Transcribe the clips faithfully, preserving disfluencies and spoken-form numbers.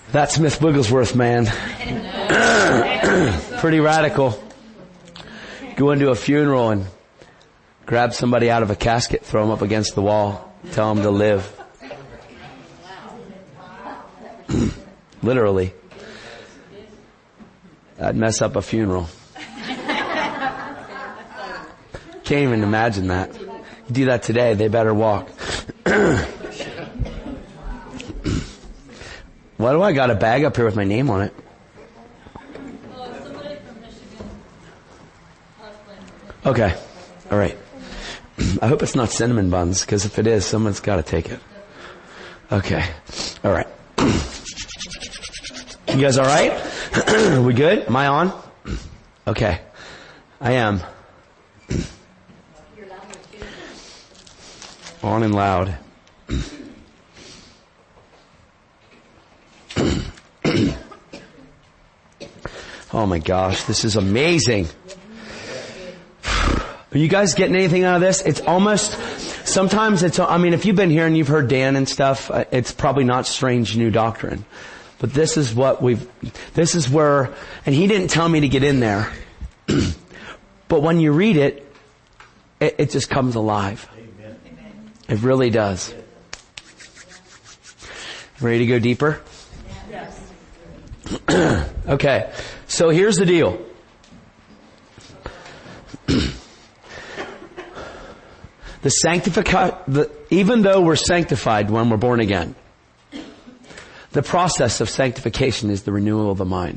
That's Smith Wigglesworth, man. Pretty radical. Go into a funeral and grab somebody out of a casket, throw them up against the wall, tell them to live. Literally. That'd mess up a funeral. Can't even imagine that. You do that today, they better walk. Why do I got a bag up here with my name on it? Okay. All right. I hope it's not cinnamon buns, because if it is, someone's got to take it. Okay. All right. You guys all right? Are we good? Am I on? Okay. I am. On and loud. Oh my gosh, this is amazing. Are you guys getting anything out of this? It's almost, sometimes it's, I mean, if you've been here and you've heard Dan and stuff, it's probably not strange new doctrine. But this is what we've, this is where, and he didn't tell me to get in there. But when you read it, it, it just comes alive. Amen. It really does. Ready to go deeper? Yes. Okay. So here's the deal. The sanctification, the, even though we're sanctified when we're born again, the process of sanctification is the renewal of the mind.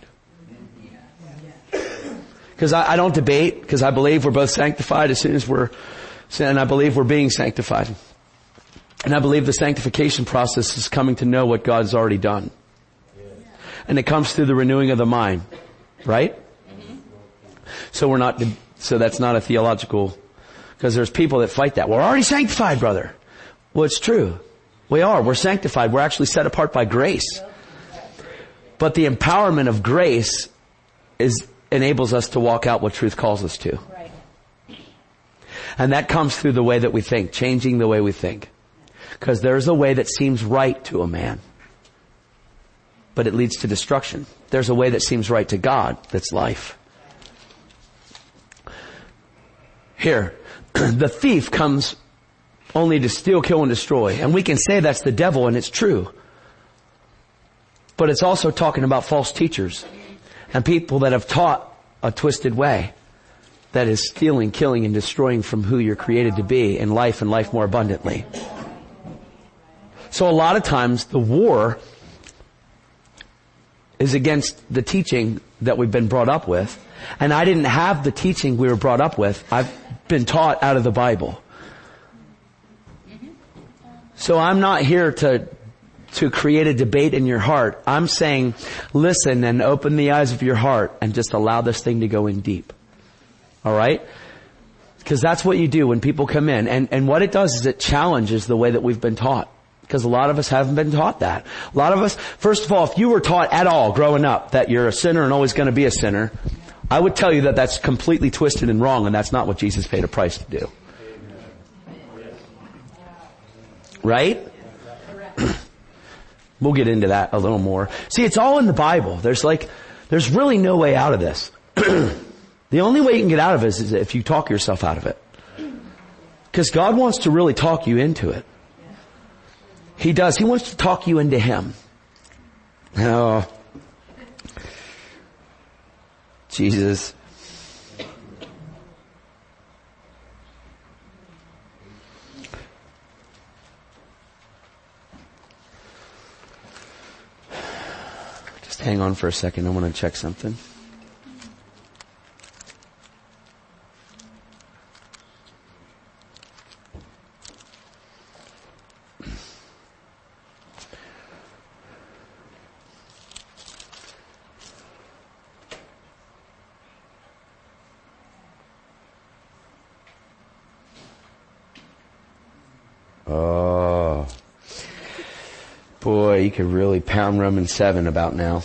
Because I, I don't debate, because I believe we're both sanctified as soon as we're, and I believe we're being sanctified. And I believe the sanctification process is coming to know what God's already done. And it comes through the renewing of the mind. Right? So we're not, so that's not a theological, because there's people that fight that. We're already sanctified, brother. Well, it's true. We are. We're sanctified. We're actually set apart by grace. But the empowerment of grace is, enables us to walk out what truth calls us to. And that comes through the way that we think, changing the way we think. Because there's a way that seems right to a man, but it leads to destruction. There's a way that seems right to God that's life. Here, the thief comes only to steal, kill, and destroy. And we can say that's the devil, and it's true. But it's also talking about false teachers and people that have taught a twisted way that is stealing, killing, and destroying from who you're created to be in life and life more abundantly. So a lot of times the war is against the teaching that we've been brought up with. And I didn't have the teaching we were brought up with. I've been taught out of the Bible. So I'm not here to to create a debate in your heart. I'm saying listen and open the eyes of your heart and just allow this thing to go in deep. All right? Because that's what you do when people come in. And and what it does is it challenges the way that we've been taught. Because a lot of us haven't been taught that. A lot of us, first of all, if you were taught at all growing up that you're a sinner and always going to be a sinner, I would tell you that that's completely twisted and wrong, and that's not what Jesus paid a price to do. Right? We'll get into that a little more. See, it's all in the Bible. There's like, there's really no way out of this. The only way you can get out of it is if you talk yourself out of it. Because God wants to really talk you into it. He does. He wants to talk you into Him. Oh. Jesus. Just hang on for a second. I want to check something. Oh, boy, you could really pound Romans seven about now.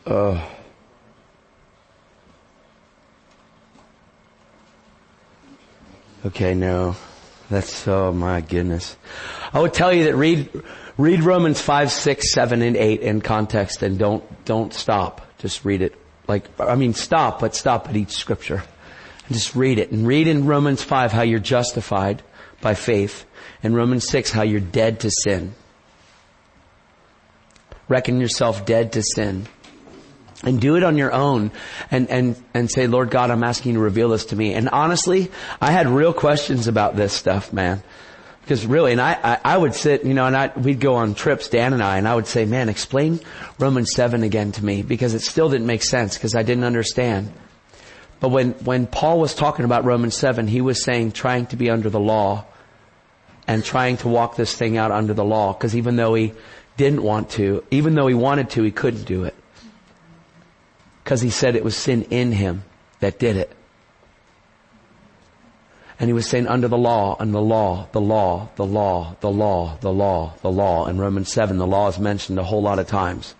Oh. Okay, no. That's, oh my goodness. I would tell you that read, read Romans five, six, seven, and eight in context and don't, don't stop. Just read it. Like, I mean, stop, but stop at each scripture. And just read it. And read in Romans five how you're justified by faith. And Romans six how you're dead to sin. Reckon yourself dead to sin. And do it on your own and, and, and say, Lord God, I'm asking you to reveal this to me. And honestly, I had real questions about this stuff, man. Because really, and I, I, I would sit, you know, and I, we'd go on trips, Dan and I, and I would say, man, explain Romans seven again to me, because it still didn't make sense, because I didn't understand. But when, when Paul was talking about Romans seven, he was saying trying to be under the law and trying to walk this thing out under the law, because even though he didn't want to, even though he wanted to, he couldn't do it. Because he said it was sin in him that did it. And he was saying under the law, and the law, the law, the law, the law, the law, the law. In Romans seven, the law is mentioned a whole lot of times.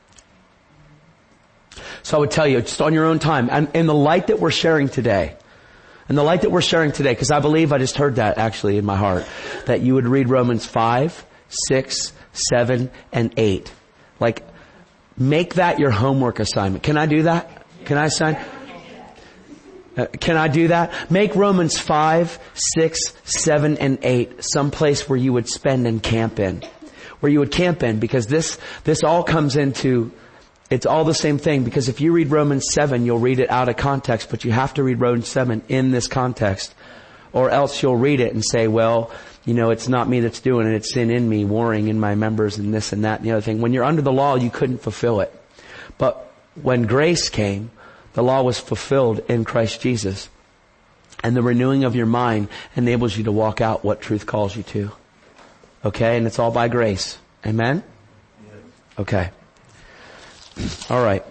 So I would tell you, just on your own time, and in the light that we're sharing today, and the light that we're sharing today, because I believe I just heard that actually in my heart, that you would read Romans five, six, seven, and eight. Like, make that your homework assignment. Can I do that? Can I assign? Uh, can I do that? Make Romans five, six, seven, and eight someplace where you would spend and camp in. Where you would camp in, because this, this all comes into, it's all the same thing. Because if you read Romans seven, you'll read it out of context, but you have to read Romans seven in this context. Or else you'll read it and say, well, you know, it's not me that's doing it, it's sin in me, warring in my members and this and that and the other thing. When you're under the law, you couldn't fulfill it. But when grace came, the law was fulfilled in Christ Jesus. And the renewing of your mind enables you to walk out what truth calls you to. Okay? And it's all by grace. Amen? Okay. All right.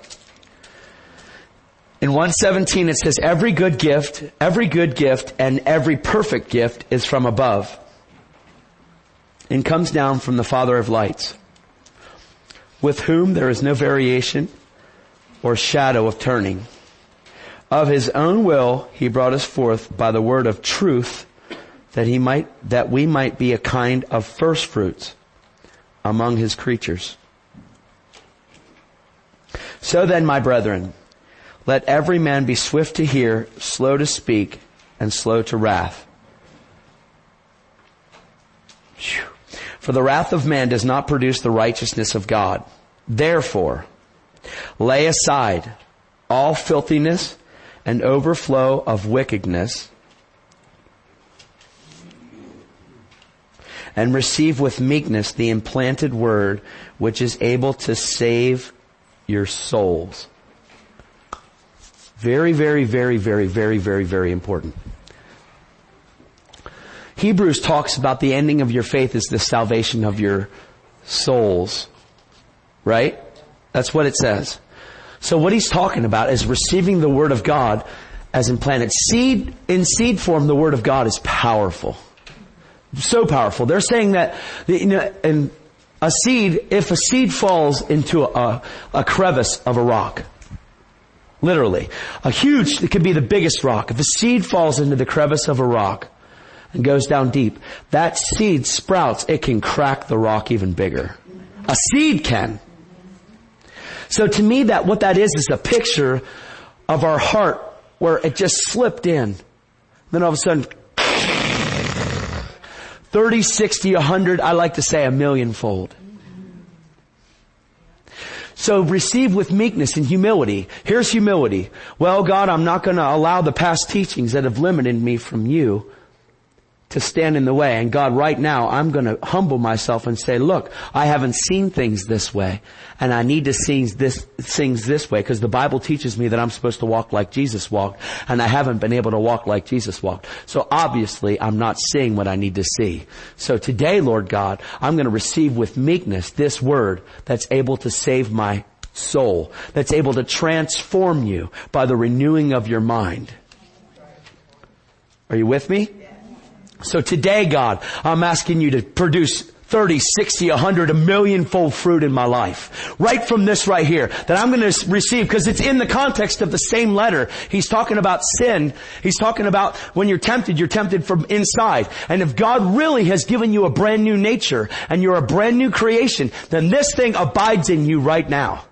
In one seventeen it says, every good gift, every good gift and every perfect gift is from above and comes down from the Father of lights, with whom there is no variation or shadow of turning. Of his own will he brought us forth by the word of truth, that he might, that we might be a kind of first fruits among his creatures. So then, my brethren, let every man be swift to hear, slow to speak, and slow to wrath. For the wrath of man does not produce the righteousness of God. Therefore, lay aside all filthiness and overflow of wickedness, and receive with meekness the implanted word, which is able to save your souls. Very, very, very, very, very, very, very important. Hebrews talks about the ending of your faith is the salvation of your souls. Right? That's what it says. So what he's talking about is receiving the Word of God as implanted. Seed, in seed form, the Word of God is powerful. So powerful. They're saying that, you know, and a seed, if a seed falls into a, a crevice of a rock, literally, a huge, it could be the biggest rock. If a seed falls into the crevice of a rock and goes down deep, that seed sprouts, it can crack the rock even bigger. A seed can. So to me, that what that is is a picture of our heart where it just slipped in. Then all of a sudden, thirty, sixty, a hundred, I like to say a million fold. So receive with meekness and humility. Here's humility. Well, God, I'm not going to allow the past teachings that have limited me from you to stand in the way. And God, right now, I'm going to humble myself and say, look, I haven't seen things this way, and I need to see this, things this way, because the Bible teaches me that I'm supposed to walk like Jesus walked, and I haven't been able to walk like Jesus walked. So obviously, I'm not seeing what I need to see. So today, Lord God, I'm going to receive with meekness this word that's able to save my soul, that's able to transform you by the renewing of your mind. Are you with me? So today, God, I'm asking you to produce thirty, sixty, a hundred, a million fold fruit in my life. Right from this right here, that I'm going to receive, because it's in the context of the same letter. He's talking about sin. He's talking about when you're tempted, you're tempted from inside. And if God really has given you a brand new nature, and you're a brand new creation, then this thing abides in you right now.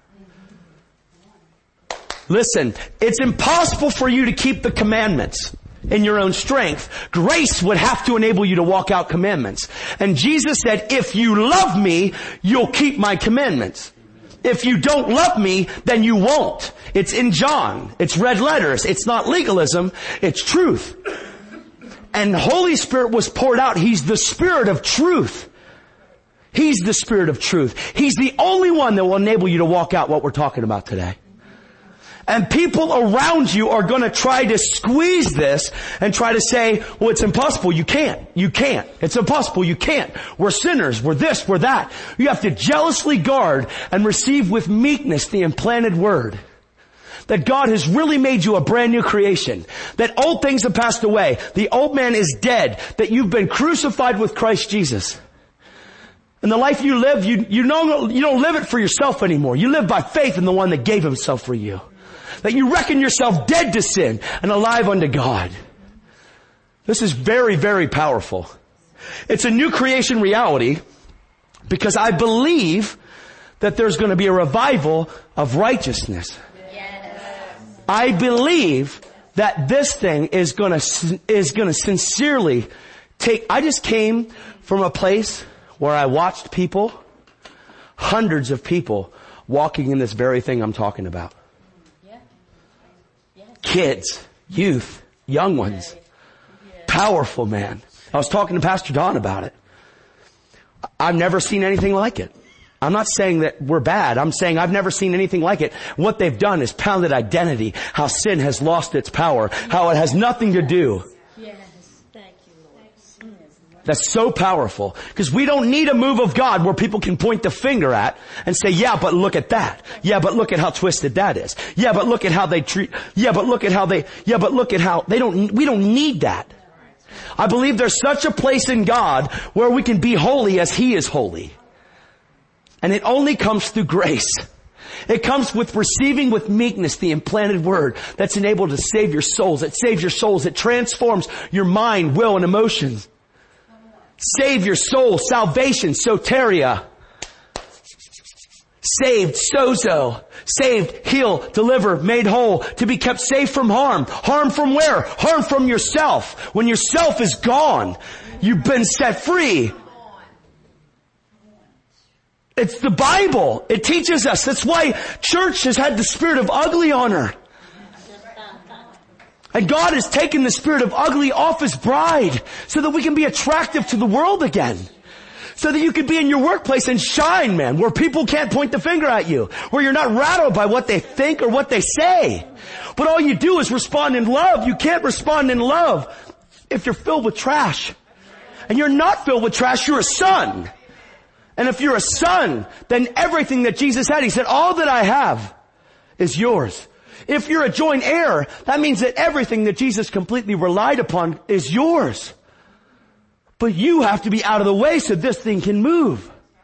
Listen, it's impossible for you to keep the commandments in your own strength. Grace would have to enable you to walk out commandments. And Jesus said, if you love me, you'll keep my commandments. If you don't love me, then you won't. It's in John. It's red letters. It's not legalism. It's truth. And the Holy Spirit was poured out. He's the Spirit of truth. He's the Spirit of truth. He's the only one that will enable you to walk out what we're talking about today. And people around you are going to try to squeeze this and try to say, well, it's impossible. You can't. You can't. It's impossible. You can't. We're sinners. We're this. We're that. You have to jealously guard and receive with meekness the implanted word. That God has really made you a brand new creation. That old things have passed away. The old man is dead. That you've been crucified with Christ Jesus. And the life you live, you, you, don't, you don't live it for yourself anymore. You live by faith in the one that gave himself for you. That you reckon yourself dead to sin and alive unto God. This is very, very powerful. It's a new creation reality because I believe that there's going to be a revival of righteousness. Yes. I believe that this thing is going to, is going to sincerely take, I just came from a place where I watched people, hundreds of people walking in this very thing I'm talking about. Kids, youth, young ones. Powerful, man. I was talking to Pastor Don about it. I've never seen anything like it. I'm not saying that we're bad. I'm saying I've never seen anything like it. What they've done is pounded identity, how sin has lost its power, how it has nothing to do. That's so powerful. Because we don't need a move of God where people can point the finger at and say, yeah, but look at that. Yeah, but look at how twisted that is. Yeah, but look at how they treat, yeah, but look at how they, yeah, but look at how, they don't, we don't need that. I believe there's such a place in God where we can be holy as He is holy. And it only comes through grace. It comes with receiving with meekness the implanted word that's enabled to save your souls. It saves your souls. It transforms your mind, will, and emotions. Save your soul, salvation, soteria. Saved, sozo. Saved, heal, deliver, made whole. To be kept safe from harm. Harm from where? Harm from yourself. When yourself is gone, you've been set free. It's the Bible. It teaches us. That's why church has had the spirit of ugly on her. And God has taken the spirit of ugly off His bride so that we can be attractive to the world again. So that you can be in your workplace and shine, man, where people can't point the finger at you. Where you're not rattled by what they think or what they say. But all you do is respond in love. You can't respond in love if you're filled with trash. And you're not filled with trash, you're a son. And if you're a son, then everything that Jesus had, He said, all that I have is yours. If you're a joint heir, that means that everything that Jesus completely relied upon is yours. But you have to be out of the way so this thing can move.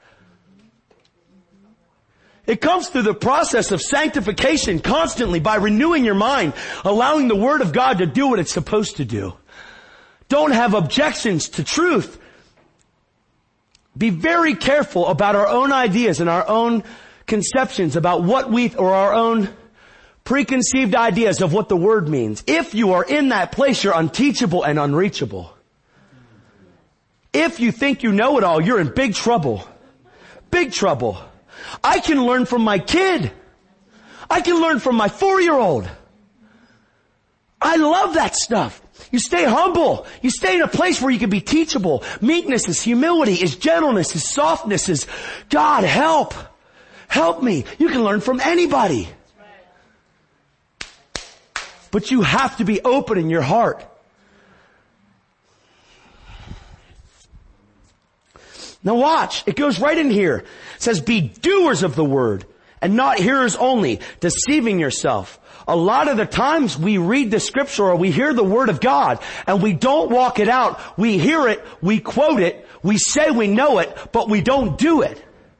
It comes through the process of sanctification constantly by renewing your mind, allowing the Word of God to do what it's supposed to do. Don't have objections to truth. Be very careful about our own ideas and our own conceptions about what we, or our own preconceived ideas of what the word means. If you are in that place, you're unteachable and unreachable. If you think you know it all, you're in big trouble. Big trouble. I can learn from my kid. I can learn from my four-year-old. I love that stuff. You stay humble. You stay in a place where you can be teachable. Meekness is humility, is gentleness, is softness, is God help. Help me. You can learn from anybody. But you have to be open in your heart. Now watch. It goes right in here. It says, be doers of the word and not hearers only, deceiving yourself. A lot of the times we read the scripture or we hear the word of God and we don't walk it out. We hear it, we quote it, we say we know it, but we don't do it.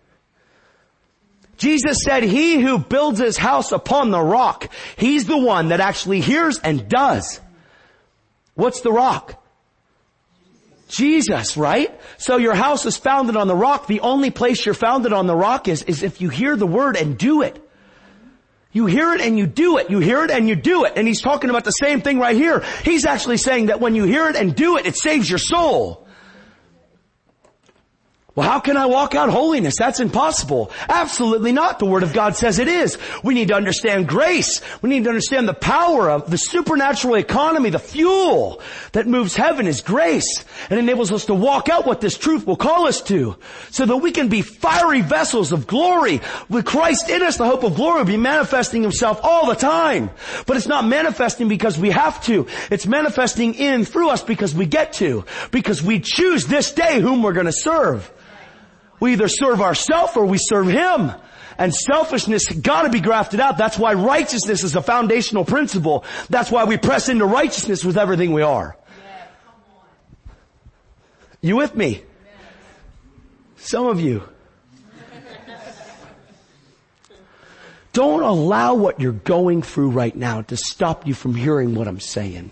Jesus said, he who builds his house upon the rock, he's the one that actually hears and does. What's the rock? Jesus, right? So your house is founded on the rock. The only place you're founded on the rock is, is if you hear the word and do it. You hear it and you do it. You hear it and you do it. And he's talking about the same thing right here. He's actually saying that when you hear it and do it, it saves your soul. Well, how can I walk out holiness? That's impossible. Absolutely not. The Word of God says it is. We need to understand grace. We need to understand the power of the supernatural economy. The fuel that moves heaven is grace and enables us to walk out what this truth will call us to so that we can be fiery vessels of glory. With Christ in us, the hope of glory will be manifesting himself all the time. But it's not manifesting because we have to. It's manifesting in and through us because we get to. Because we choose this day whom we're going to serve. We either serve ourselves or we serve him. And selfishness got to be grafted out. That's why righteousness is a foundational principle. That's why we press into righteousness with everything we are. Yeah, come on. You with me? Some of you. Don't allow what you're going through right now to stop you from hearing what I'm saying.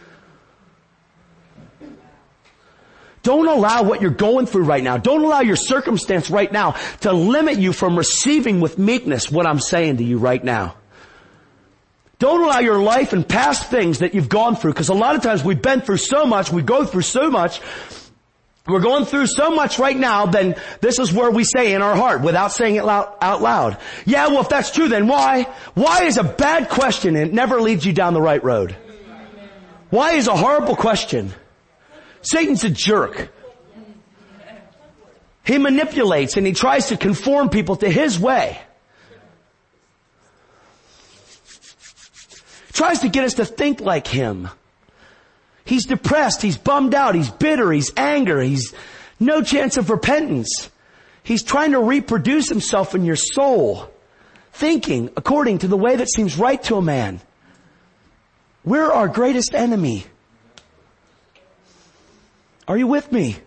Don't allow what you're going through right now. Don't allow your circumstance right now to limit you from receiving with meekness what I'm saying to you right now. Don't allow your life and past things that you've gone through, because a lot of times we've been through so much, we go through so much, we're going through so much right now, then this is where we say in our heart, without saying it loud, out loud. Yeah, well, if that's true, then why? Why is a bad question and it never leads you down the right road? Why is a horrible question? Satan's a jerk. He manipulates and he tries to conform people to his way. Tries to get us to think like him. He's depressed, he's bummed out, he's bitter, he's angry, he's no chance of repentance. He's trying to reproduce himself in your soul, thinking according to the way that seems right to a man. We're our greatest enemy. Are you with me?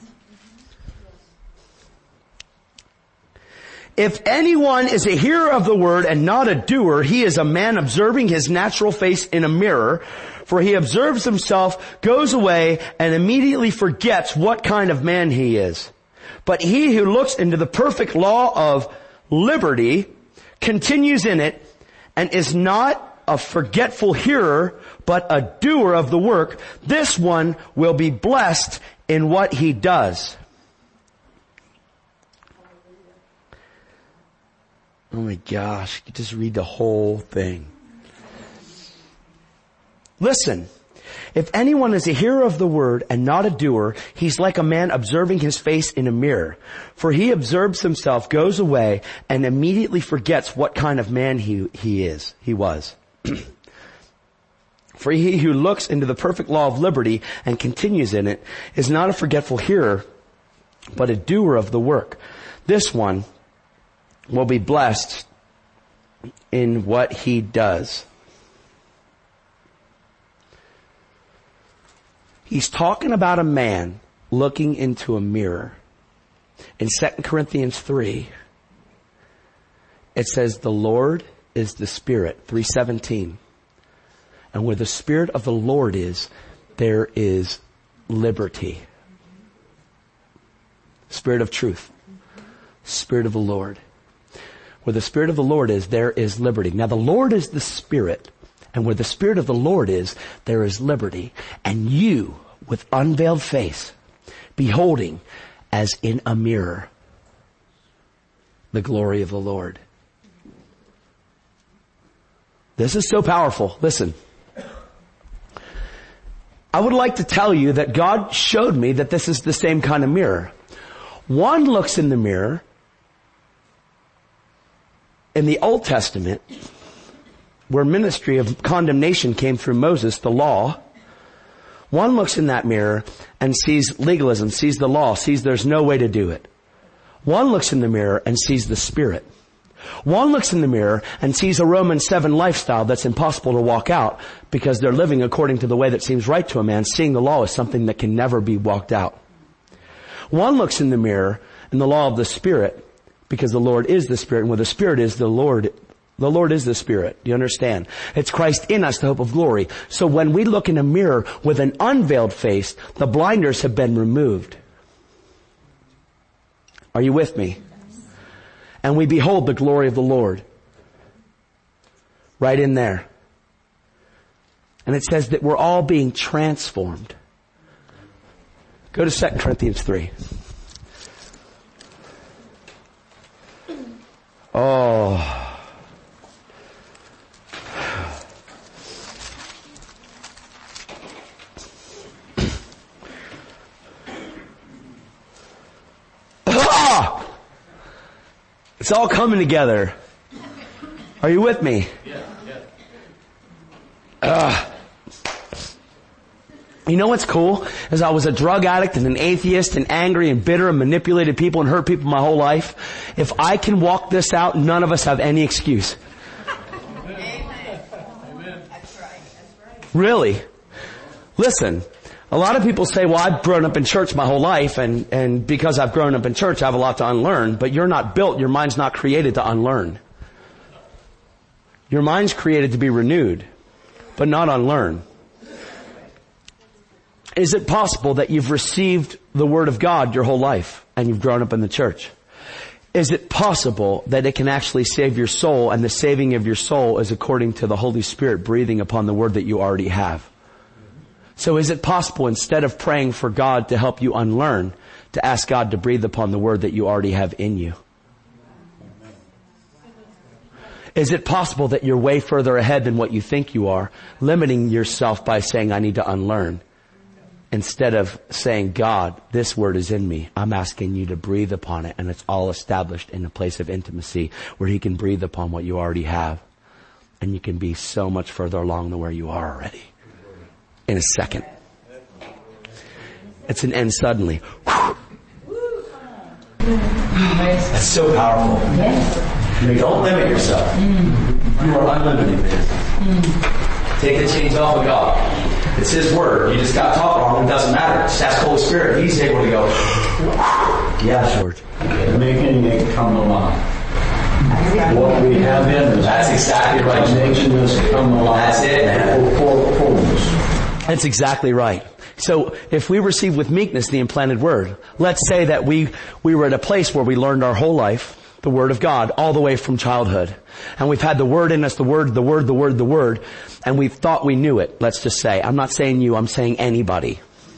If anyone is a hearer of the word and not a doer, he is a man observing his natural face in a mirror. For he observes himself, goes away, and immediately forgets what kind of man he is. But he who looks into the perfect law of liberty continues in it and is not a forgetful hearer, but a doer of the work. This one will be blessed in what he does. Oh my gosh, you just read the whole thing. Listen, if anyone is a hearer of the word and not a doer, he's like a man observing his face in a mirror. For he observes himself, goes away, and immediately forgets what kind of man he, he is, he was. For he who looks into the perfect law of liberty and continues in it is not a forgetful hearer, but a doer of the work. This one will be blessed in what he does. He's talking about a man looking into a mirror. In Second Corinthians three, it says, the Lord is the Spirit, three seventeen. And where the Spirit of the Lord is, there is liberty. Spirit of truth. Spirit of the Lord. Where the Spirit of the Lord is, there is liberty. Now the Lord is the Spirit. And where the Spirit of the Lord is, there is liberty. And you, with unveiled face, beholding as in a mirror the glory of the Lord. This is so powerful. Listen. I would like to tell you that God showed me that this is the same kind of mirror. One looks in the mirror in the Old Testament, where ministry of condemnation came through Moses, the law. One looks in that mirror and sees legalism, sees the law, sees there's no way to do it. One looks in the mirror and sees the Spirit. One looks in the mirror and sees a Romans seven lifestyle that's impossible to walk out because they're living according to the way that seems right to a man. Seeing the law is something that can never be walked out. One looks in the mirror and the law of the Spirit, because the Lord is the Spirit, and where the Spirit is, the Lord, the Lord is the Spirit. Do you understand? It's Christ in us, the hope of glory. So when we look in a mirror with an unveiled face, the blinders have been removed. Are you with me? And we behold the glory of the Lord. Right in there. And it says that we're all being transformed. Go to Second Corinthians three. Oh. It's all coming together. Are you with me? Yeah, yeah. Uh, you know what's cool? Is I was a drug addict and an atheist and angry and bitter and manipulated people and hurt people my whole life. If I can walk this out, none of us have any excuse. Amen. That's right. That's right. Really? Listen. A lot of people say, well, I've grown up in church my whole life, and, and because I've grown up in church, I have a lot to unlearn. But you're not built, your mind's not created to unlearn. Your mind's created to be renewed, but not unlearn. Is it possible that you've received the Word of God your whole life, and you've grown up in the church? Is it possible that it can actually save your soul, and the saving of your soul is according to the Holy Spirit breathing upon the Word that you already have? So is it possible, instead of praying for God to help you unlearn, to ask God to breathe upon the Word that you already have in you? Is it possible that you're way further ahead than what you think you are, limiting yourself by saying, I need to unlearn, instead of saying, God, this Word is in me. I'm asking you to breathe upon it, and it's all established in a place of intimacy where He can breathe upon what you already have, and you can be so much further along than where you are already. In a second. It's an end suddenly. That's so powerful. Yes. You don't limit yourself. Mm. You are unlimited, man. Mm. Take the chains off of God. It's His Word. You just got taught wrong. It doesn't matter. Just ask the Holy Spirit. He's able to go, yeah, George. Making it come alive. What we have in us. That's exactly right. Making us come alive. That's it, man. For fullness. That's exactly right. So if we receive with meekness the implanted Word, let's say that we, we were at a place where we learned our whole life the Word of God all the way from childhood. And we've had the Word in us, the Word, the Word, the Word, the Word, and we've thought we knew it, let's just say. I'm not saying you, I'm saying anybody.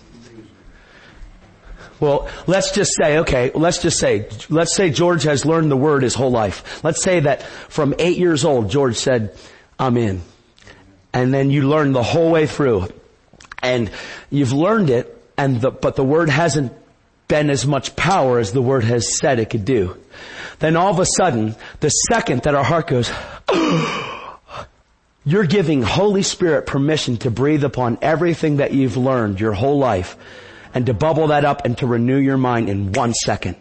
Well, let's just say, okay, let's just say, let's say George has learned the Word his whole life. Let's say that from eight years old, George said, I'm in. And then you learned the whole way through. And you've learned it, and the, but the Word hasn't been as much power as the Word has said it could do. Then all of a sudden, the second that our heart goes, you're giving Holy Spirit permission to breathe upon everything that you've learned your whole life, and to bubble that up and to renew your mind in one second.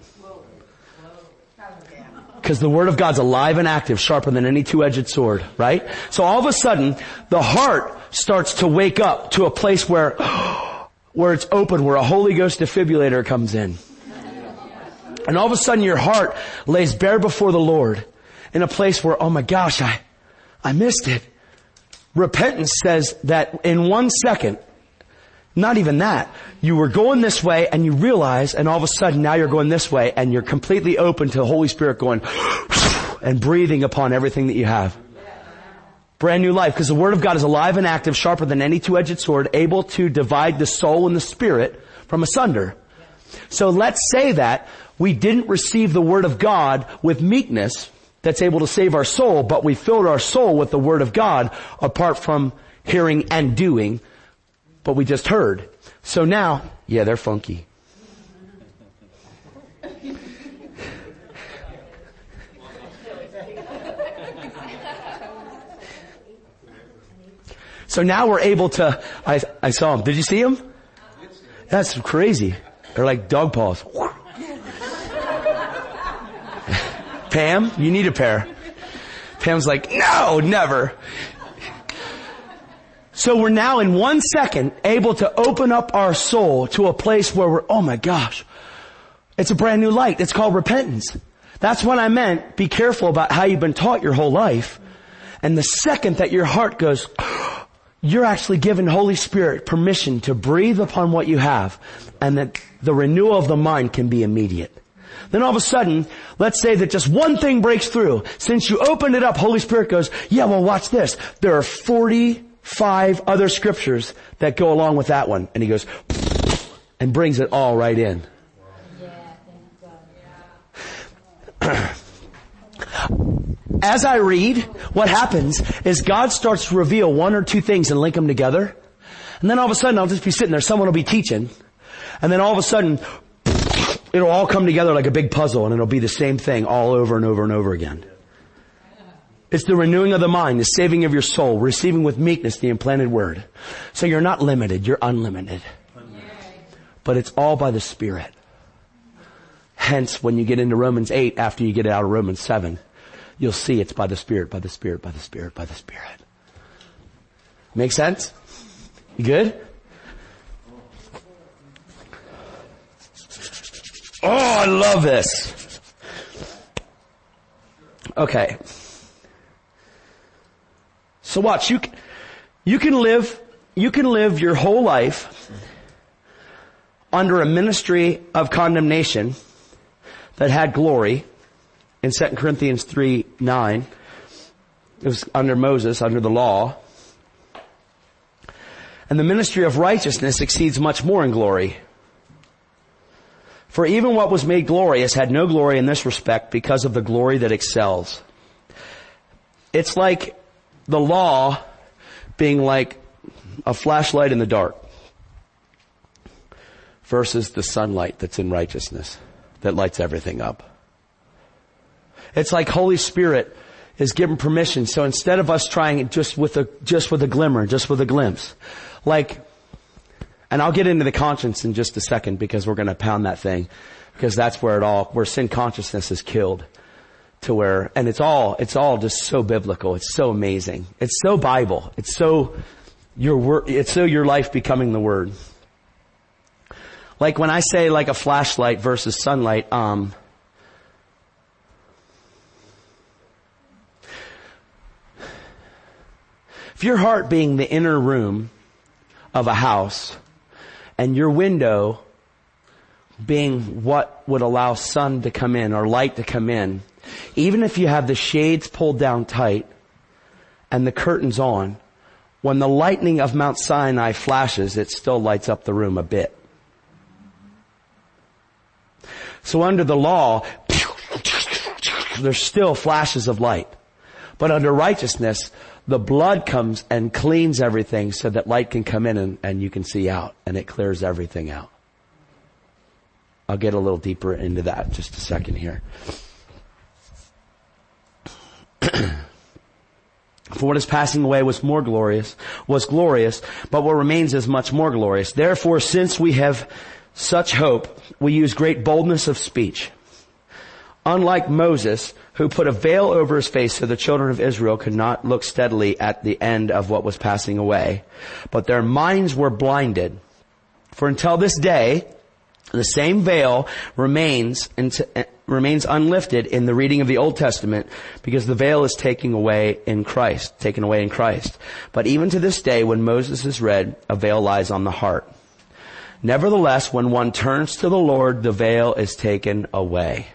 Because the Word of God's alive and active, sharper than any two-edged sword, right? So all of a sudden, the heart starts to wake up to a place where, where it's open, where a Holy Ghost defibrillator comes in. And all of a sudden your heart lays bare before the Lord in a place where, oh my gosh, I, I missed it. Repentance says that in one second, not even that, you were going this way and you realize, and all of a sudden now you're going this way and you're completely open to the Holy Spirit going and breathing upon everything that you have. Brand new life, because the Word of God is alive and active, sharper than any two-edged sword, able to divide the soul and the spirit from asunder. So let's say that we didn't receive the Word of God with meekness that's able to save our soul, but we filled our soul with the Word of God apart from hearing and doing, but we just heard. So now, yeah, they're funky. So now we're able to, I, I saw them. Did you see them? That's crazy. They're like dog paws. Pam, you need a pair. Pam's like, no, never. So we're now in one second able to open up our soul to a place where we're, oh my gosh, it's a brand new light. It's called repentance. That's what I meant. Be careful about how you've been taught your whole life. And the second that your heart goes, you're actually giving Holy Spirit permission to breathe upon what you have, and that the renewal of the mind can be immediate. Then all of a sudden, let's say that just one thing breaks through. Since you opened it up, Holy Spirit goes, yeah, well, watch this. There are forty-five other scriptures that go along with that one. And he goes, and brings it all right in. As I read, what happens is God starts to reveal one or two things and link them together. And then all of a sudden I'll just be sitting there, someone will be teaching. And then all of a sudden, it'll all come together like a big puzzle, and it'll be the same thing all over and over and over again. It's the renewing of the mind, the saving of your soul, receiving with meekness the implanted word. So you're not limited, you're unlimited. But it's all by the Spirit. Hence, when you get into Romans eight, after you get out of Romans seven, you'll see it's by the Spirit, by the Spirit, by the Spirit, by the Spirit. Make sense? You good? Oh, I love this. Okay. So watch, you, you can live, you can live your whole life under a ministry of condemnation that had glory. In Second Corinthians three nine, it was under Moses, under the law. And the ministry of righteousness exceeds much more in glory. For even what was made glorious had no glory in this respect because of the glory that excels. It's like the law being like a flashlight in the dark versus the sunlight that's in righteousness that lights everything up. It's like Holy Spirit is given permission. So instead of us trying it just with a, just with a glimmer, just with a glimpse, like, and I'll get into the conscience in just a second because we're going to pound that thing, because that's where it all, where sin consciousness is killed to where, and it's all, it's all just so biblical. It's so amazing. It's so Bible. It's so your word, it's so your life becoming the word. Like when I say like a flashlight versus sunlight, um, if your heart being the inner room of a house and your window being what would allow sun to come in or light to come in, even if you have the shades pulled down tight and the curtains on, when the lightning of Mount Sinai flashes, it still lights up the room a bit. So under the law, there's still flashes of light. But under righteousness, the blood comes and cleans everything so that light can come in and, and you can see out, and it clears everything out. I'll get a little deeper into that in just a second here. For what is passing away was more glorious, was glorious, but what remains is much more glorious. Therefore, since we have such hope, we use great boldness of speech. Unlike Moses, who put a veil over his face so the children of Israel could not look steadily at the end of what was passing away, but their minds were blinded. For until this day, the same veil remains remains unlifted in the reading of the Old Testament, because the veil is taken away in Christ, taken away in Christ. But even to this day, when Moses is read, a veil lies on the heart. Nevertheless, when one turns to the Lord, the veil is taken away.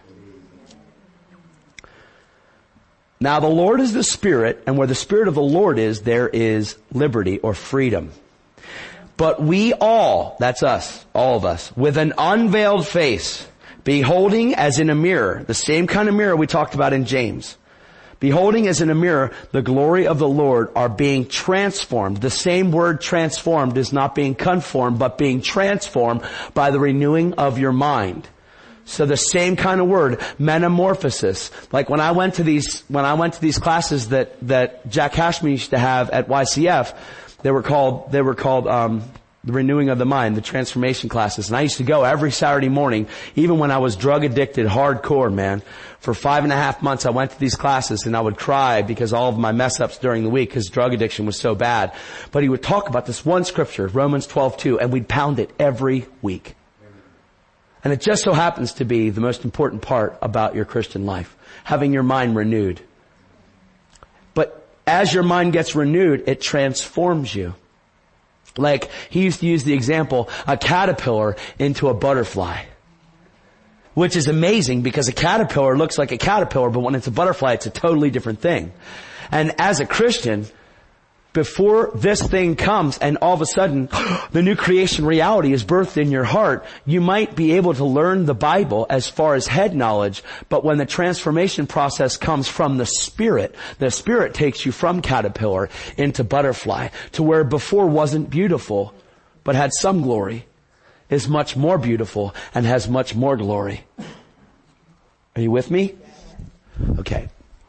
Now the Lord is the Spirit, and where the Spirit of the Lord is, there is liberty or freedom. But we all, that's us, all of us, with an unveiled face, beholding as in a mirror, the same kind of mirror we talked about in James, beholding as in a mirror the glory of the Lord, are being transformed. The same word transformed is not being conformed, but being transformed by the renewing of your mind. So the same kind of word, metamorphosis. Like when I went to these, when I went to these classes that, that Jack Cashman used to have at Y C F, they were called, they were called, um, The renewing of the mind, the transformation classes. And I used to go every Saturday morning, even when I was drug addicted hardcore, man. For five and a half months I went to these classes and I would cry because all of my mess ups during the week because drug addiction was so bad. But he would talk about this one scripture, Romans twelve two, and we'd pound it every week. And it just so happens to be the most important part about your Christian life. Having your mind renewed. But as your mind gets renewed, it transforms you. Like, he used to use the example, a caterpillar into a butterfly. Which is amazing because a caterpillar looks like a caterpillar, but when it's a butterfly, it's a totally different thing. And as a Christian, before this thing comes and all of a sudden the new creation reality is birthed in your heart, you might be able to learn the Bible as far as head knowledge, but when the transformation process comes from the Spirit, the Spirit takes you from caterpillar into butterfly, to where before wasn't beautiful, but had some glory, is much more beautiful and has much more glory. Are you with me? Okay.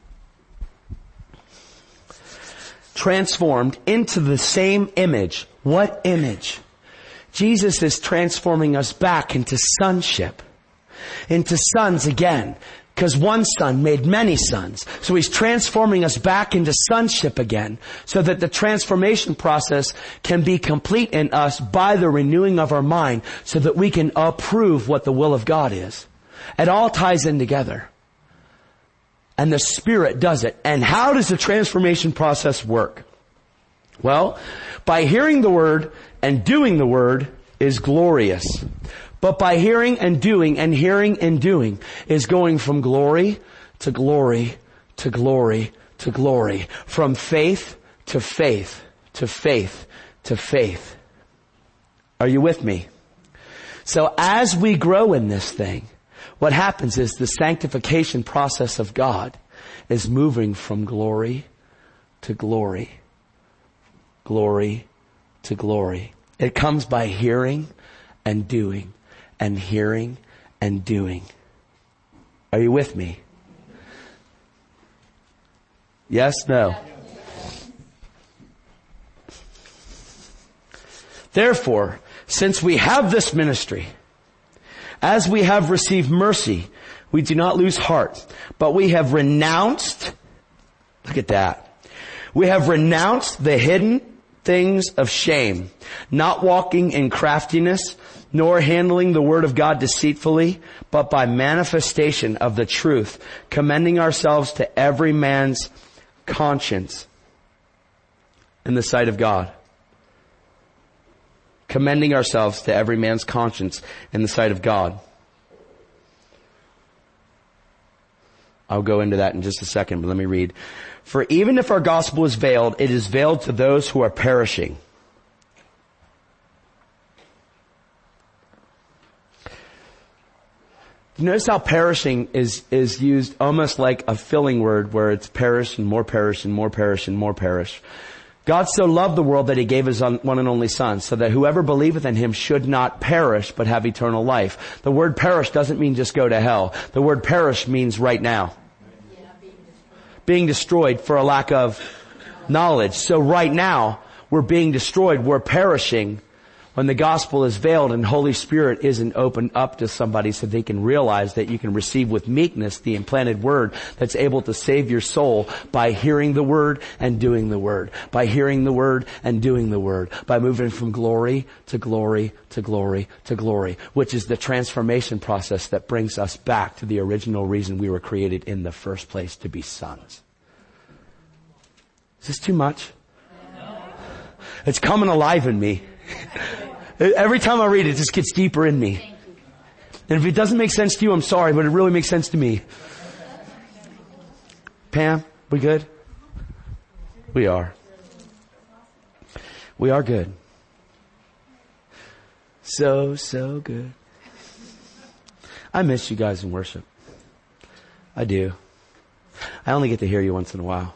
Transformed into the same image. What image? Jesus is transforming us back into sonship. Into sons again. Because one son made many sons. So he's transforming us back into sonship again. So that the transformation process can be complete in us by the renewing of our mind. So that we can approve what the will of God is. It all ties in together. And the Spirit does it. And how does the transformation process work? Well, by hearing the Word and doing the Word is glorious. But by hearing and doing and hearing and doing is going from glory to glory to glory to glory. From faith to faith to faith to faith. Are you with me? So as we grow in this thing, what happens is the sanctification process of God is moving from glory to glory, glory to glory. It comes by hearing and doing and hearing and doing. Are you with me? Yes, no? Therefore, since we have this ministry, as we have received mercy, we do not lose heart, but we have renounced, look at that, we have renounced the hidden things of shame, not walking in craftiness, nor handling the word of God deceitfully, but by manifestation of the truth, commending ourselves to every man's conscience in the sight of God. Commending ourselves to every man's conscience in the sight of God. I'll go into that in just a second, but let me read. For even if our gospel is veiled, it is veiled to those who are perishing. You notice how perishing is, is used almost like a filling word where it's perish and more perish and more perish and more perish. God so loved the world that he gave his one and only Son, so that whoever believeth in him should not perish, but have eternal life. The word perish doesn't mean just go to hell. The word perish means right now. Yeah, being destroyed. Being destroyed for a lack of knowledge. So right now, we're being destroyed. We're perishing when the gospel is veiled and Holy Spirit isn't opened up to somebody so they can realize that you can receive with meekness the implanted word that's able to save your soul by hearing the word and doing the word. By hearing the word and doing the word. By moving from glory to glory to glory to glory, which is the transformation process that brings us back to the original reason we were created in the first place, to be sons. Is this too much? It's coming alive in me. Every time I read it, it just gets deeper in me. And if it doesn't make sense to you, I'm sorry, but it really makes sense to me. Pam, we good? We are. We are good. So, so good. I miss you guys in worship. I do. I only get to hear you once in a while.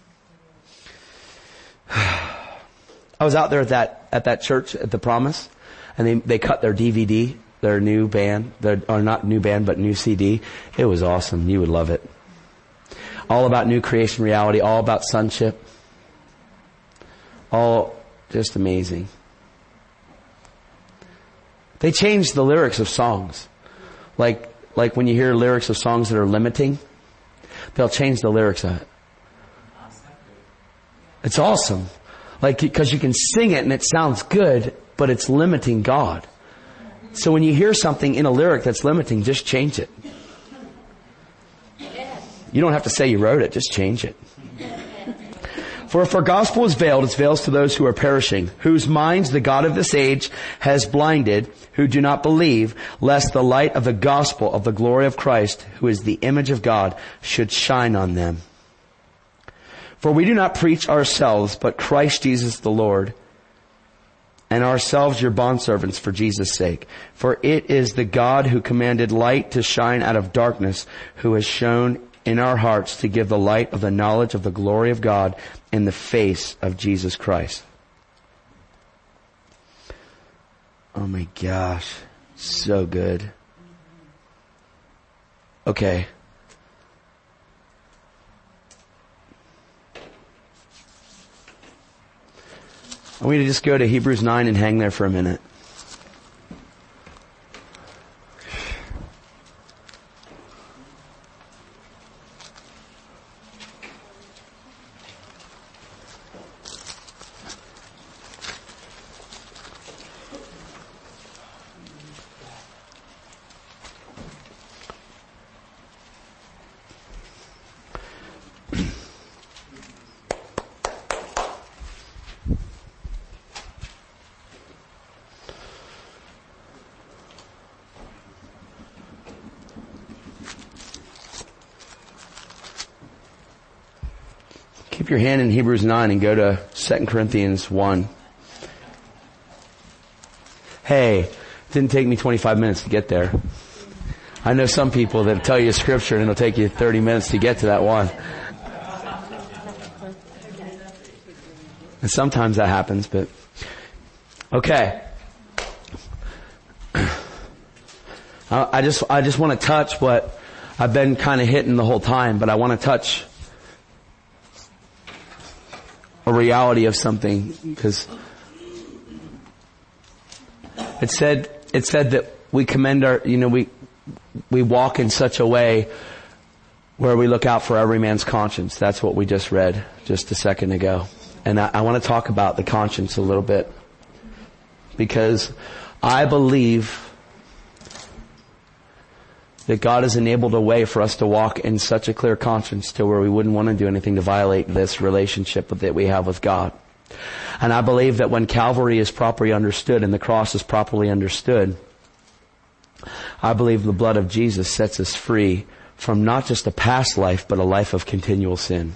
I was out there at that, at that church at the Promise, and they, they cut their D V D, their new band, their, or not new band, but new C D. It was awesome. You would love it. All about new creation reality, all about sonship. All just amazing. They change the lyrics of songs. Like, like when you hear lyrics of songs that are limiting, they'll change the lyrics of it. It's awesome. Like, because you can sing it and it sounds good, but it's limiting God. So when you hear something in a lyric that's limiting, just change it. You don't have to say you wrote it, just change it. For if our gospel is veiled, it's veiled to those who are perishing, whose minds the God of this age has blinded, who do not believe, lest the light of the gospel of the glory of Christ, who is the image of God, should shine on them. For we do not preach ourselves, but Christ Jesus the Lord, and ourselves your bondservants for Jesus' sake. For it is the God who commanded light to shine out of darkness, who has shown in our hearts to give the light of the knowledge of the glory of God in the face of Jesus Christ. Oh my gosh. So good. Okay. I want you to just go to Hebrews nine and hang there for a minute. Keep your hand in Hebrews nine and go to Second Corinthians one. Hey, it didn't take me twenty-five minutes to get there. I know some people that tell you a scripture and it'll take you thirty minutes to get to that one. And sometimes that happens, but okay. I just, I just want to touch what I've been kind of hitting the whole time, but I want to touch a reality of something, because it said, it said that we commend our, you know, we, we walk in such a way where we look out for every man's conscience. That's what we just read just a second ago. And I, I want to talk about the conscience a little bit, because I believe that God has enabled a way for us to walk in such a clear conscience to where we wouldn't want to do anything to violate this relationship that we have with God. And I believe that when Calvary is properly understood and the cross is properly understood, I believe the blood of Jesus sets us free from not just a past life, but a life of continual sin.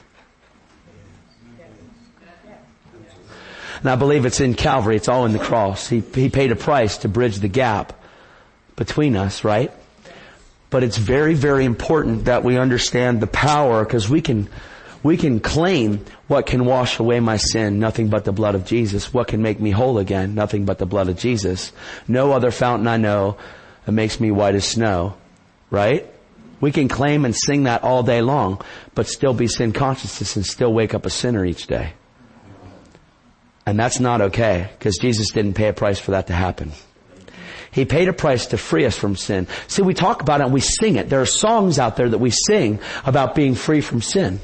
And I believe it's in Calvary. It's all in the cross. He, he paid a price to bridge the gap between us, right? But it's very, very important that we understand the power, because we can, we can claim what can wash away my sin, nothing but the blood of Jesus. What can make me whole again, nothing but the blood of Jesus. No other fountain I know that makes me white as snow, right? We can claim and sing that all day long, but still be sin conscious and still wake up a sinner each day. And that's not okay, because Jesus didn't pay a price for that to happen. He paid a price to free us from sin. See, we talk about it and we sing it. There are songs out there that we sing about being free from sin.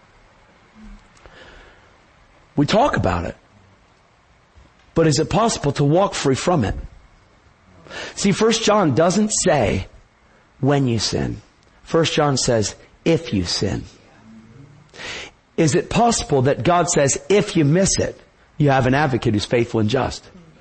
We talk about it. But is it possible to walk free from it? See, First John doesn't say when you sin. First John says if you sin. Is it possible that God says if you miss it, you have an advocate who's faithful and just?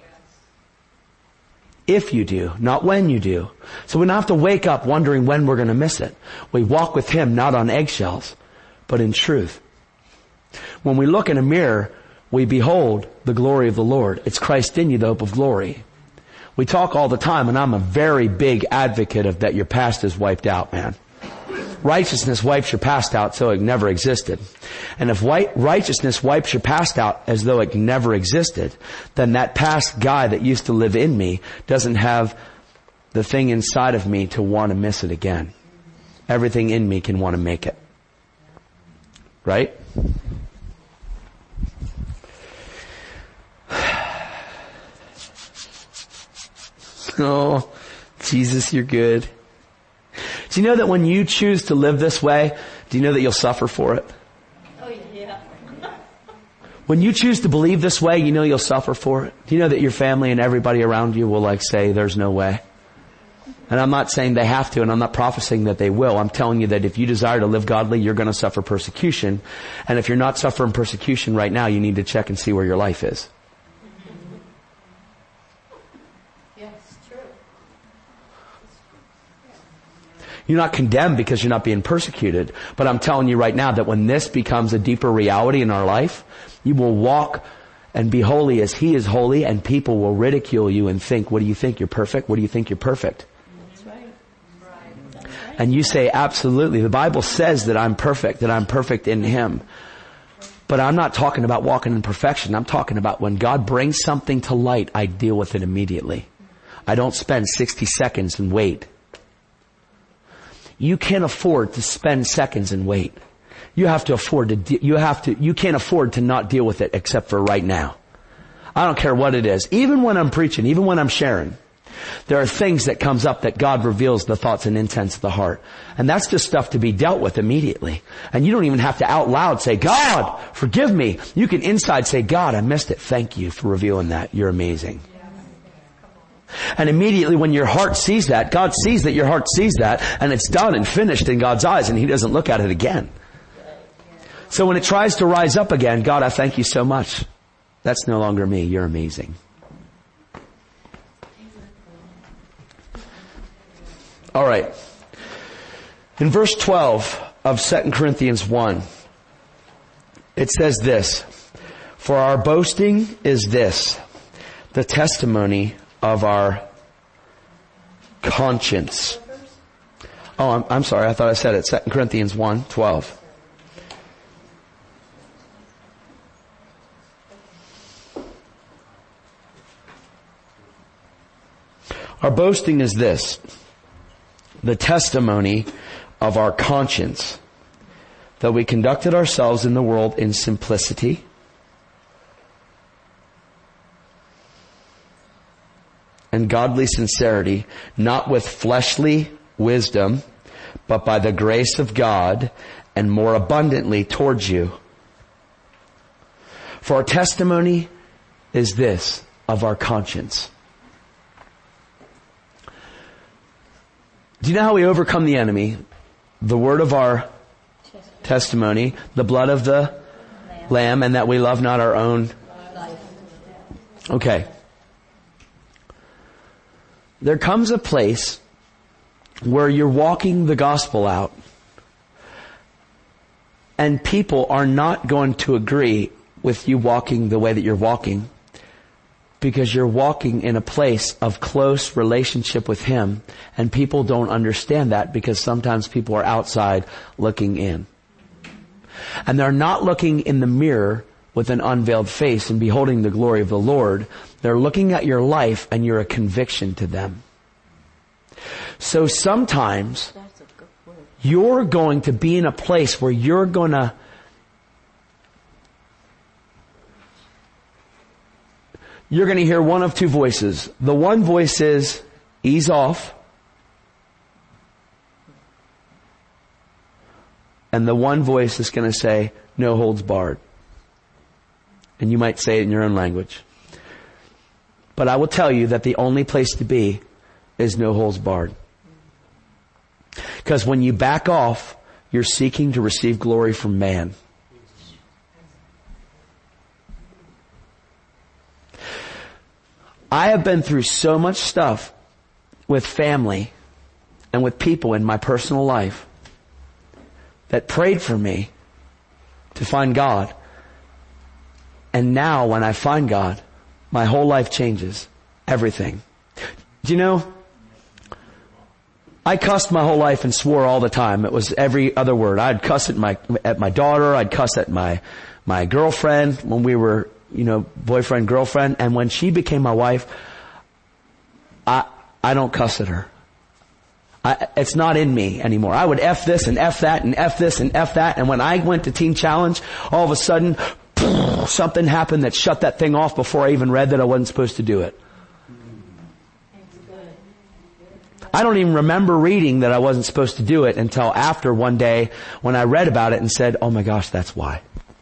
If you do, not when you do. So we don't have to wake up wondering when we're going to miss it. We walk with Him not on eggshells, but in truth. When we look in a mirror, we behold the glory of the Lord. It's Christ in you, the hope of glory. We talk all the time, and I'm a very big advocate of that your past is wiped out, man. Righteousness wipes your past out so it never existed. And if white righteousness wipes your past out as though it never existed, then that past guy that used to live in me doesn't have the thing inside of me to want to miss it again. Everything in me can want to make it. Right? Oh, Jesus, you're good. Do you know that when you choose to live this way, do you know that you'll suffer for it? Oh, yeah. When you choose to believe this way, you know you'll suffer for it. Do you know that your family and everybody around you will like say, there's no way? And I'm not saying they have to, and I'm not prophesying that they will. I'm telling you that if you desire to live godly, you're going to suffer persecution. And if you're not suffering persecution right now, you need to check and see where your life is. Yes, true. You're not condemned because you're not being persecuted. But I'm telling you right now that when this becomes a deeper reality in our life, you will walk and be holy as He is holy, and people will ridicule you and think, what do you think? You're perfect? What do you think? You're perfect? That's right. Right. That's right. And you say, absolutely. The Bible says that I'm perfect, that I'm perfect in Him. But I'm not talking about walking in perfection. I'm talking about when God brings something to light, I deal with it immediately. I don't spend sixty seconds and wait. You can't afford to spend seconds and wait. You have to afford to, de- you have to, you can't afford to not deal with it except for right now. I don't care what it is. Even when I'm preaching, even when I'm sharing, there are things that comes up that God reveals the thoughts and intents of the heart. And that's just stuff to be dealt with immediately. And you don't even have to out loud say, God, forgive me. You can inside say, God, I missed it. Thank you for revealing that. You're amazing. And immediately when your heart sees that, God sees that your heart sees that, and it's done and finished in God's eyes, and He doesn't look at it again. So when it tries to rise up again, God, I thank you so much. That's no longer me. You're amazing. All right. In verse twelve of Second Corinthians one, it says this, for our boasting is this, the testimony of our conscience. Oh, I'm, I'm sorry. I thought I said it. Second Corinthians one, twelve. Our boasting is this, the testimony of our conscience, that we conducted ourselves in the world in simplicity, and godly sincerity, not with fleshly wisdom, but by the grace of God, and more abundantly towards you. For our testimony is this, of our conscience. Do you know how we overcome the enemy? The word of our testimony, the blood of the lamb, lamb and that we love not our own life. Okay. There comes a place where you're walking the gospel out, and people are not going to agree with you walking the way that you're walking, because you're walking in a place of close relationship with Him, and people don't understand that because sometimes people are outside looking in. And they're not looking in the mirror with an unveiled face and beholding the glory of the Lord. They're looking at your life and you're a conviction to them. So sometimes you're going to be in a place where you're going to You're going to hear one of two voices. The one voice is, ease off. And the one voice is going to say, no holds barred. And you might say it in your own language. But I will tell you that the only place to be is no holds barred. Because when you back off, you're seeking to receive glory from man. I have been through so much stuff with family and with people in my personal life that prayed for me to find God. And now when I find God, my whole life changes. Everything. Do you know, I cussed my whole life and swore all the time. It was every other word. I'd cuss at my, at my daughter. I'd cuss at my, my girlfriend when we were, you know, boyfriend, girlfriend. And when she became my wife, I, I don't cuss at her. I, it's not in me anymore. I would F this and F that and F this and F that. And when I went to Teen Challenge, all of a sudden, something happened that shut that thing off before I even read that I wasn't supposed to do it. I don't even remember reading that I wasn't supposed to do it until after one day when I read about it and said, oh my gosh, that's why.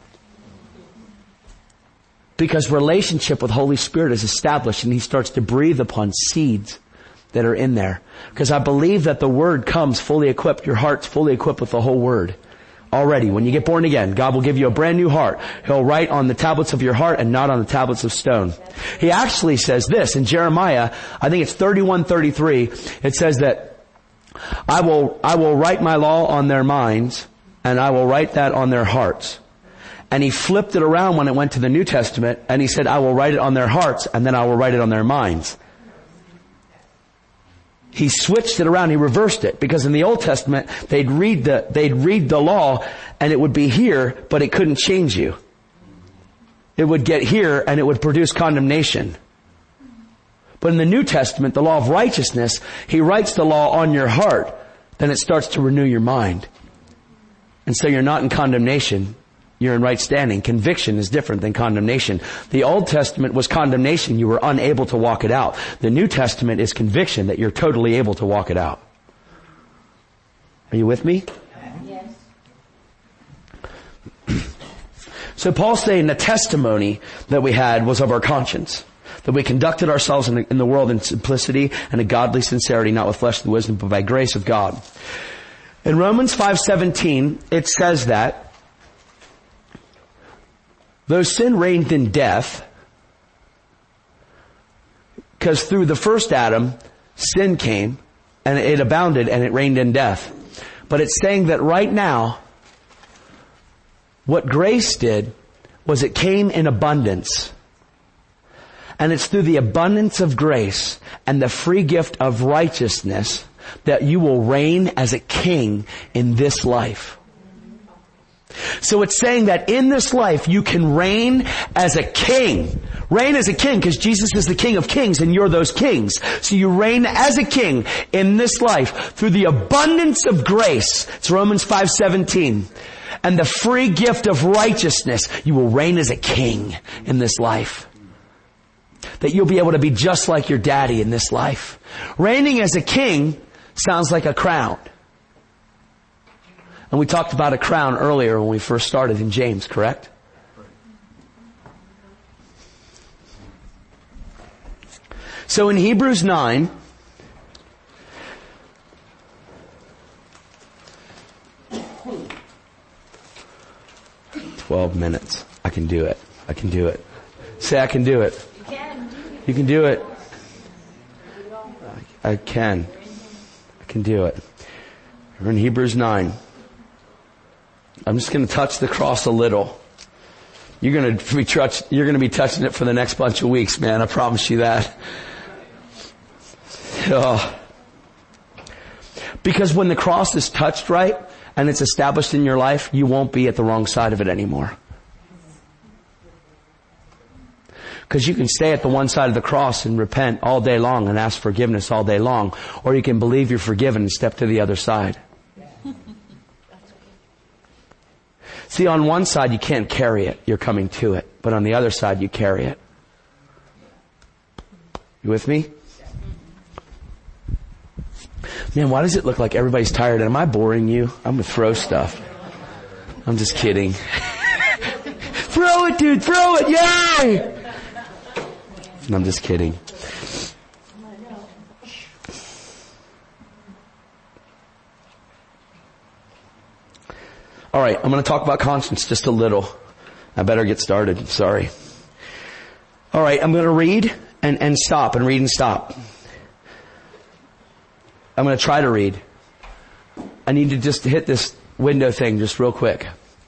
Because relationship with Holy Spirit is established and He starts to breathe upon seeds that are in there. Because I believe that the Word comes fully equipped. Your heart's fully equipped with the whole Word. Already, when you get born again, God will give you a brand new heart. He'll write on the tablets of your heart and not on the tablets of stone. He actually says this in Jeremiah, I think it's thirty-one thirty-three. It says that I will, I will write my law on their minds and I will write that on their hearts. And He flipped it around when it went to the New Testament and He said, I will write it on their hearts and then I will write it on their minds. He switched it around. He reversed it because in the Old Testament, they'd read the, they'd read the law and it would be here, but it couldn't change you. It would get here and it would produce condemnation. But in the New Testament, the law of righteousness, He writes the law on your heart. Then it starts to renew your mind. And so you're not in condemnation. You're in right standing. Conviction is different than condemnation. The Old Testament was condemnation. You were unable to walk it out. The New Testament is conviction that you're totally able to walk it out. Are you with me? Yes. So Paul's saying the testimony that we had was of our conscience. That we conducted ourselves in the, in the world in simplicity and a godly sincerity, not with fleshly wisdom, but by grace of God. In Romans five seventeen, it says that though sin reigned in death, because through the first Adam, sin came, and it abounded, and it reigned in death. But it's saying that right now, what grace did was it came in abundance. And it's through the abundance of grace and the free gift of righteousness that you will reign as a king in this life. So it's saying that in this life you can reign as a king. Reign as a king because Jesus is the King of Kings and you're those kings. So you reign as a king in this life through the abundance of grace. It's Romans five seventeen. And the free gift of righteousness. You will reign as a king in this life. That you'll be able to be just like your daddy in this life. Reigning as a king sounds like a crown. And we talked about a crown earlier when we first started in James, correct? So in Hebrews nine, twelve minutes. I can do it. I can do it. Say I can do it. You can. You can do it. I can. I can do it. We're in Hebrews nine. I'm just going to touch the cross a little. You're going to be touch, you're going to be touching it for the next bunch of weeks, man. I promise you that. Oh. Because when the cross is touched right and it's established in your life, you won't be at the wrong side of it anymore. Because you can stay at the one side of the cross and repent all day long and ask forgiveness all day long. Or you can believe you're forgiven and step to the other side. See, on one side you can't carry it. You're coming to it. But on the other side you carry it. You with me? Man, why does it look like everybody's tired? Am I boring you? I'm going to throw stuff. I'm just kidding. Throw it, dude. Throw it. Yay! I'm just kidding. All right, I'm going to talk about conscience just a little. I better get started. Sorry. All right, I'm going to read and, and stop and read and stop. I'm going to try to read. I need to just hit this window thing just real quick.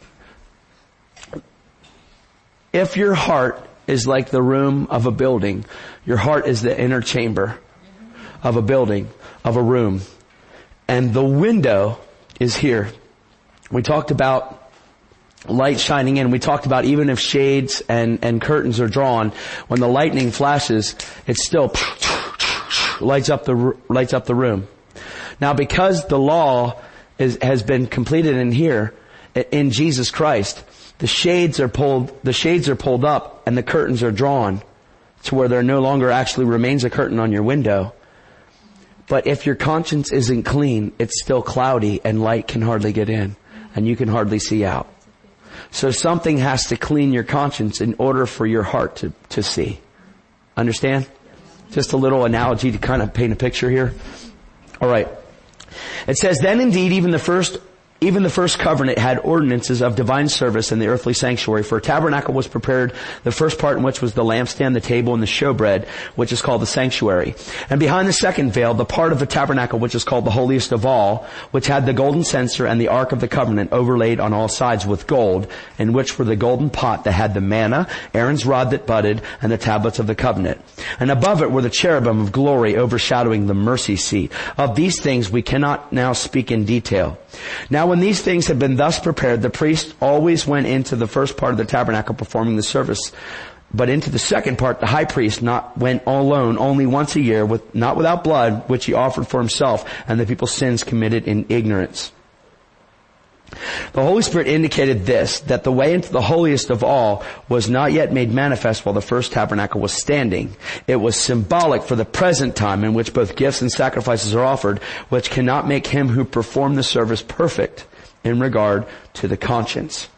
If your heart is like the room of a building, your heart is the inner chamber of a building, of a room, and the window is here. We talked about light shining in. We talked about even if shades and, and curtains are drawn, when the lightning flashes, it still lights up the, lights up the room. Now because the law is, has been completed in here, in Jesus Christ, the shades are pulled, the shades are pulled up and the curtains are drawn to where there no longer actually remains a curtain on your window. But if your conscience isn't clean, it's still cloudy and light can hardly get in and you can hardly see out. So something has to clean your conscience in order for your heart to, to see. Understand? Just a little analogy to kind of paint a picture here. All right. It says, then indeed even the first Even the first covenant had ordinances of divine service in the earthly sanctuary. For a tabernacle was prepared, the first part in which was the lampstand, the table, and the showbread, which is called the sanctuary. And behind the second veil, the part of the tabernacle which is called the holiest of all, which had the golden censer and the ark of the covenant overlaid on all sides with gold, in which were the golden pot that had the manna, Aaron's rod that budded, and the tablets of the covenant. And above it were the cherubim of glory overshadowing the mercy seat. Of these things we cannot now speak in detail. Now when these things had been thus prepared, the priest always went into the first part of the tabernacle performing the service. But into the second part, the high priest not went alone only once a year, with not without blood, which he offered for himself and the people's sins committed in ignorance. The Holy Spirit indicated this, that the way into the holiest of all was not yet made manifest while the first tabernacle was standing. It was symbolic for the present time in which both gifts and sacrifices are offered, which cannot make him who performed the service perfect in regard to the conscience.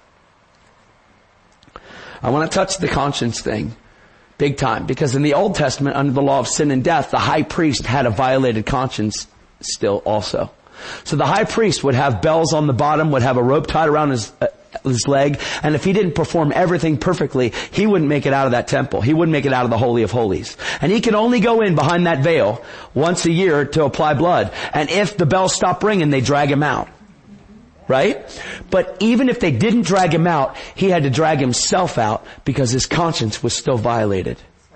I want to touch the conscience thing big time, because in the Old Testament, under the law of sin and death, the high priest had a violated conscience still also. So the high priest would have bells on the bottom, would have a rope tied around his uh, his leg, and if he didn't perform everything perfectly, he wouldn't make it out of that temple. He wouldn't make it out of the Holy of Holies. And he could only go in behind that veil once a year to apply blood. And if the bells stopped ringing, they drag him out. Right? But even if they didn't drag him out, he had to drag himself out because his conscience was still violated.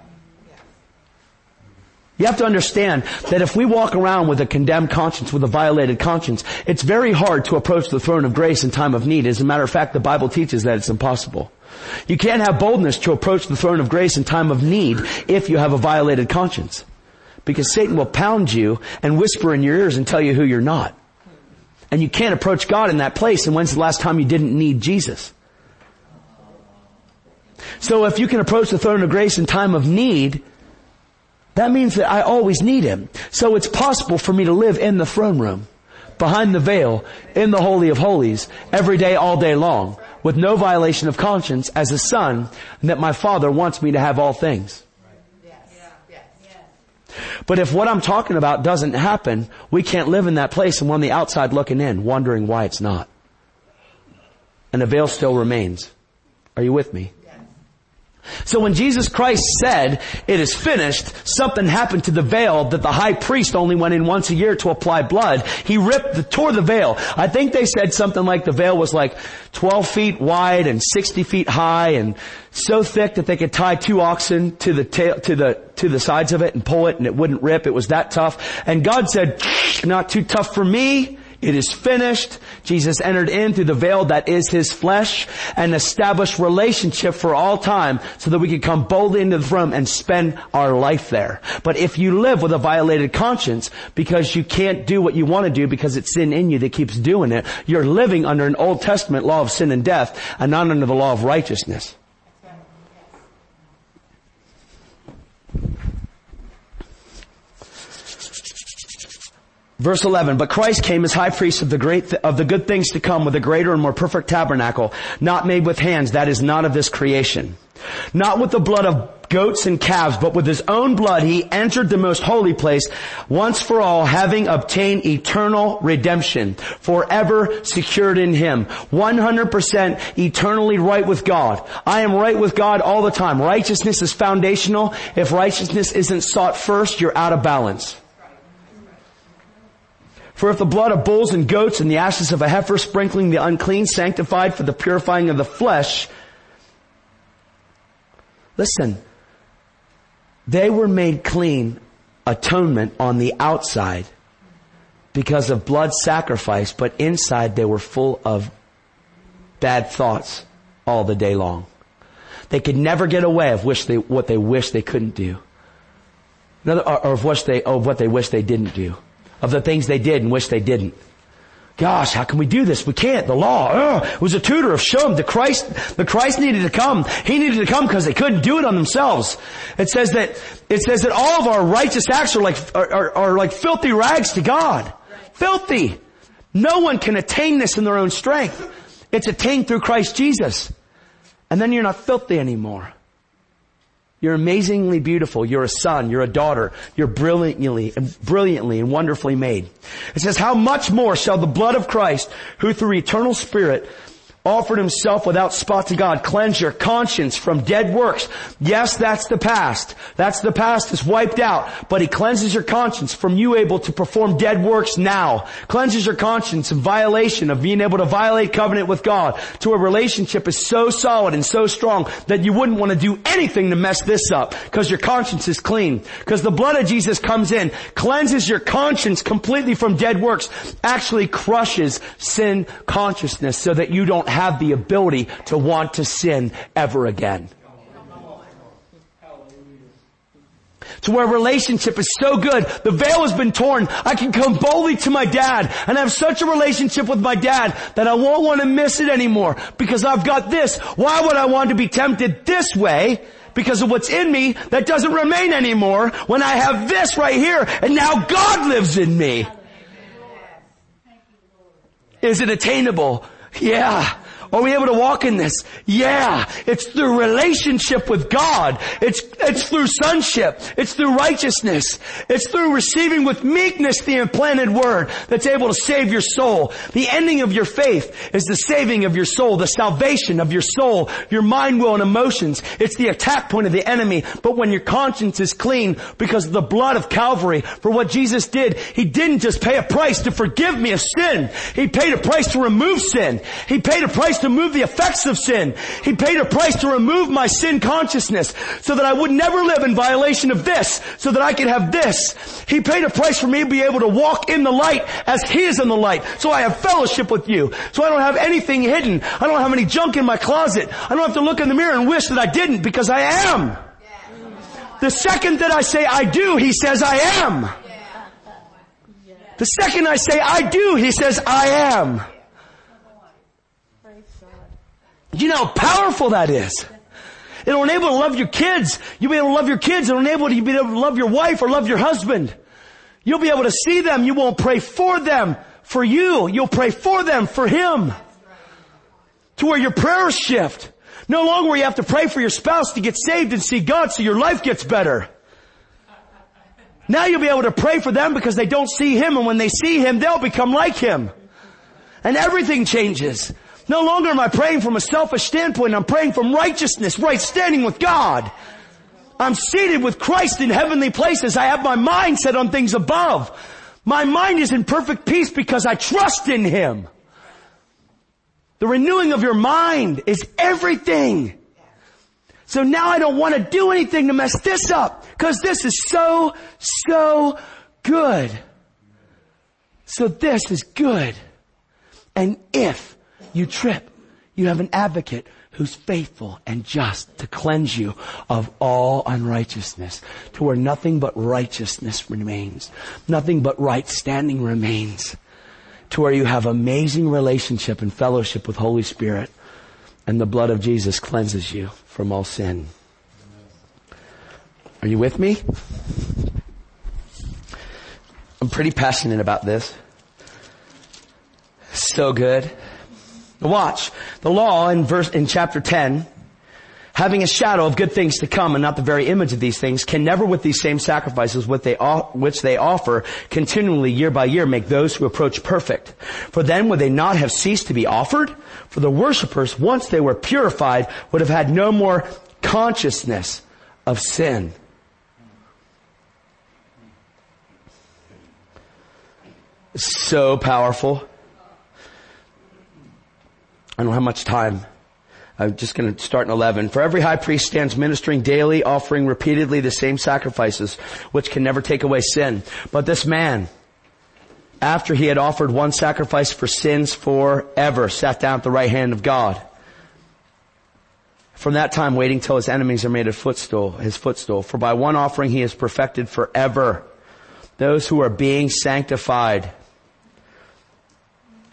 You have to understand that if we walk around with a condemned conscience, with a violated conscience, it's very hard to approach the throne of grace in time of need. As a matter of fact, the Bible teaches that it's impossible. You can't have boldness to approach the throne of grace in time of need if you have a violated conscience. Because Satan will pound you and whisper in your ears and tell you who you're not. And you can't approach God in that place. And when's the last time you didn't need Jesus? So if you can approach the throne of grace in time of need, that means that I always need Him. So it's possible for me to live in the throne room, behind the veil, in the Holy of Holies, every day, all day long, with no violation of conscience as a son, and that my Father wants me to have all things. But if what I'm talking about doesn't happen, we can't live in that place and we're on the outside looking in, wondering why it's not. And the veil still remains. Are you with me? So when Jesus Christ said, it is finished, something happened to the veil that the high priest only went in once a year to apply blood. He ripped, the, tore the veil. I think they said something like the veil was like twelve feet wide and sixty feet high and so thick that they could tie two oxen to the tail, to the, to the sides of it and pull it and it wouldn't rip. It was that tough. And God said, not too tough for me. It is finished. Jesus entered in through the veil that is His flesh and established relationship for all time so that we can come boldly into the throne and spend our life there. But if you live with a violated conscience because you can't do what you want to do because it's sin in you that keeps doing it, you're living under an Old Testament law of sin and death and not under the law of righteousness. Verse eleven, but Christ came as high priest of the great, th- of the good things to come with a greater and more perfect tabernacle, not made with hands, that is not of this creation. Not with the blood of goats and calves, but with His own blood He entered the most holy place once for all, having obtained eternal redemption, forever secured in Him. one hundred percent eternally right with God. I am right with God all the time. Righteousness is foundational. If righteousness isn't sought first, you're out of balance. For if the blood of bulls and goats and the ashes of a heifer sprinkling the unclean sanctified for the purifying of the flesh, listen, they were made clean, atonement on the outside because of blood sacrifice, but inside they were full of bad thoughts all the day long. They could never get away of wish they, what they wish they couldn't do. Or, or of what they, of what they wish they didn't do. Of the things they did and wish they didn't. Gosh, how can we do this? We can't. The law, oh, it was a tutor of Shem. The Christ, the Christ needed to come. He needed to come because they couldn't do it on themselves. It says that, it says that all of our righteous acts are like, are, are, are like filthy rags to God. Right. Filthy. No one can attain this in their own strength. It's attained through Christ Jesus. And then you're not filthy anymore. You're amazingly beautiful. You're a son. You're a daughter. You're brilliantly, brilliantly and wonderfully made. It says, how much more shall the blood of Christ, who through eternal Spirit offered himself without spot to God, cleanse your conscience from dead works. Yes, that's the past. That's the past. It's wiped out. But he cleanses your conscience from you able to perform dead works now. Cleanses your conscience in violation of being able to violate covenant with God to a relationship is so solid and so strong that you wouldn't want to do anything to mess this up because your conscience is clean. Because the blood of Jesus comes in, cleanses your conscience completely from dead works, actually crushes sin consciousness so that you don't have the ability to want to sin ever again. To where relationship is so good, the veil has been torn. I can come boldly to my dad and have such a relationship with my dad that I won't want to miss it anymore because I've got this. Why would I want to be tempted this way? Because of what's in me that doesn't remain anymore when I have this right here and now God lives in me. Is it attainable? Yeah. Are we able to walk in this? Yeah. It's through relationship with God. It's, it's through sonship. It's through righteousness. It's through receiving with meekness the implanted word that's able to save your soul. The ending of your faith is the saving of your soul, the salvation of your soul, your mind, will, and emotions. It's the attack point of the enemy. But when your conscience is clean because of the blood of Calvary, for what Jesus did, He didn't just pay a price to forgive me of sin. He paid a price to remove sin. He paid a price to move the effects of sin. He paid a price to remove my sin consciousness so that I would never live in violation of this, so that I could have this. He paid a price for me to be able to walk in the light as He is in the light. So I have fellowship with you. So I don't have anything hidden. I don't have any junk in my closet. I don't have to look in the mirror and wish that I didn't because I am. The second that I say I do, He says I am. The second I say I do, He says I am. You know how powerful that is. It'll enable you to love your kids. You'll be able to love your kids. It'll enable you to be able to love your wife or love your husband. You'll be able to see them. You won't pray for them, for you. You'll pray for them, for Him. To where your prayers shift. No longer will you have to pray for your spouse to get saved and see God so your life gets better. Now you'll be able to pray for them because they don't see Him, and when they see Him, they'll become like Him. And everything changes. No longer am I praying from a selfish standpoint. I'm praying from righteousness, right standing with God. I'm seated with Christ in heavenly places. I have my mind set on things above. My mind is in perfect peace because I trust in Him. The renewing of your mind is everything. So now I don't want to do anything to mess this up because this is so, so good. So this is good. And if you trip, you have an advocate who's faithful and just to cleanse you of all unrighteousness, to where nothing but righteousness remains. Nothing but right standing remains. To where you have amazing relationship and fellowship with Holy Spirit, and the blood of Jesus cleanses you from all sin. Are you with me? I'm pretty passionate about this. So good. Watch. The law in verse, in chapter ten, having a shadow of good things to come and not the very image of these things, can never with these same sacrifices which they, which they offer continually year by year make those who approach perfect. For then would they not have ceased to be offered? For the worshipers, once they were purified, would have had no more consciousness of sin. So powerful. I don't have much time. I'm just going to start in eleven. For every high priest stands ministering daily, offering repeatedly the same sacrifices, which can never take away sin. But this man, after he had offered one sacrifice for sins forever, sat down at the right hand of God. From that time waiting till his enemies are made a footstool, his footstool. For by one offering he is perfected forever those who are being sanctified.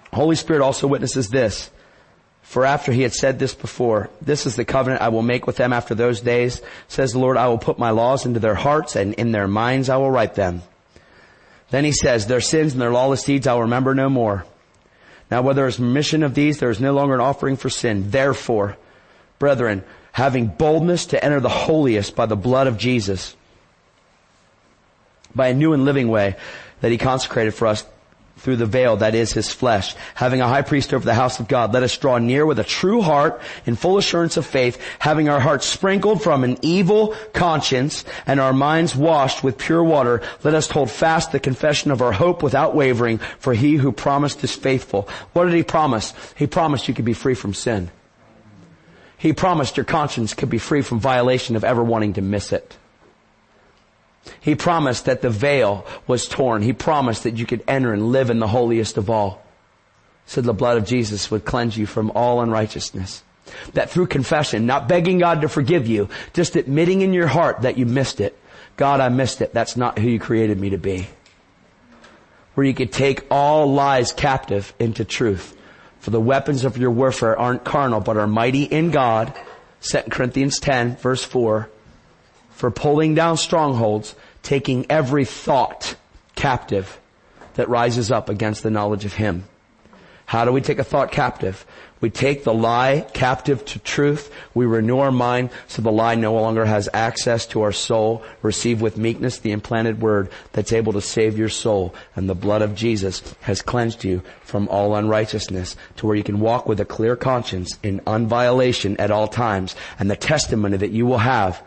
Holy Spirit also witnesses this. For after he had said this before, this is the covenant I will make with them after those days, says the Lord, I will put my laws into their hearts, and in their minds I will write them. Then he says, their sins and their lawless deeds I will remember no more. Now where there is remission of these, there is no longer an offering for sin. Therefore, brethren, having boldness to enter the holiest by the blood of Jesus, by a new and living way that he consecrated for us through the veil that is his flesh, having a high priest over the house of God, let us draw near with a true heart in full assurance of faith, having our hearts sprinkled from an evil conscience and our minds washed with pure water. Let us hold fast the confession of our hope without wavering, for he who promised is faithful. What did he promise? He promised you could be free from sin. He promised your conscience could be free from violation of ever wanting to miss it. He promised that the veil was torn. He promised that you could enter and live in the holiest of all. He said the blood of Jesus would cleanse you from all unrighteousness. That through confession, not begging God to forgive you, just admitting in your heart that you missed it. God, I missed it. That's not who you created me to be. Where you could take all lies captive into truth. For the weapons of your warfare aren't carnal, but are mighty in God. Second Corinthians ten, verse four. For pulling down strongholds, taking every thought captive that rises up against the knowledge of him. How do we take a thought captive? We take the lie captive to truth. We renew our mind so the lie no longer has access to our soul. Receive with meekness the implanted word that's able to save your soul. And the blood of Jesus has cleansed you from all unrighteousness to where you can walk with a clear conscience in unviolation at all times. And the testimony that you will have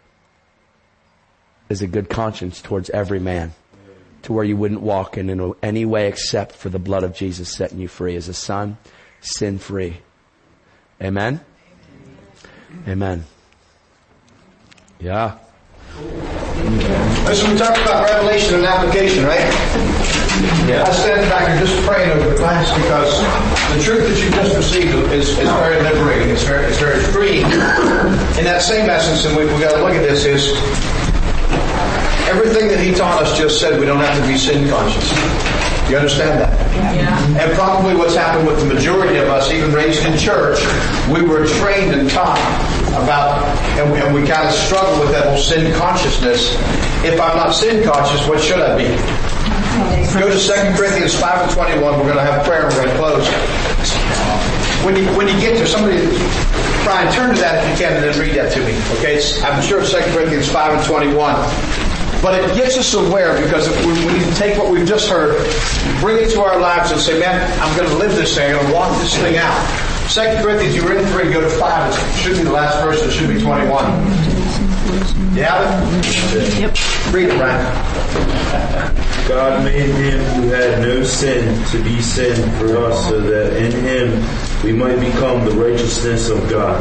is a good conscience towards every man, to where you wouldn't walk in any way except for the blood of Jesus setting you free as a son, sin free. Amen? Amen. Yeah. So we talked about revelation and application, right? Yeah. I stand back and just praying over the class because the truth that you just received is, is very liberating. It's very, it's very freeing. In that same essence, and we, we've got to look at this, is everything that he taught us just said we don't have to be sin conscious. You understand that? Yeah. And probably what's happened with the majority of us, even raised in church, we were trained and taught about, and we, and we kind of struggle with that whole sin consciousness. If I'm not sin conscious, what should I be? Go to Second Corinthians five and twenty-one. We're going to have prayer and we're going to close. When you, when you get there, somebody, Brian, turn to that if you can and then read that to me. Okay? It's, I'm sure it's Second Corinthians five and twenty-one. But it gets us aware because if we, we need to take what we've just heard, bring it to our lives and say, man, I'm going to live this thing. I'm going to walk this thing out. Second Corinthians, you were in three, go to five. It should be the last verse. It should be twenty-one. You have it? Yep. Read it, Brian. God made him who had no sin to be sin for us so that in him we might become the righteousness of God.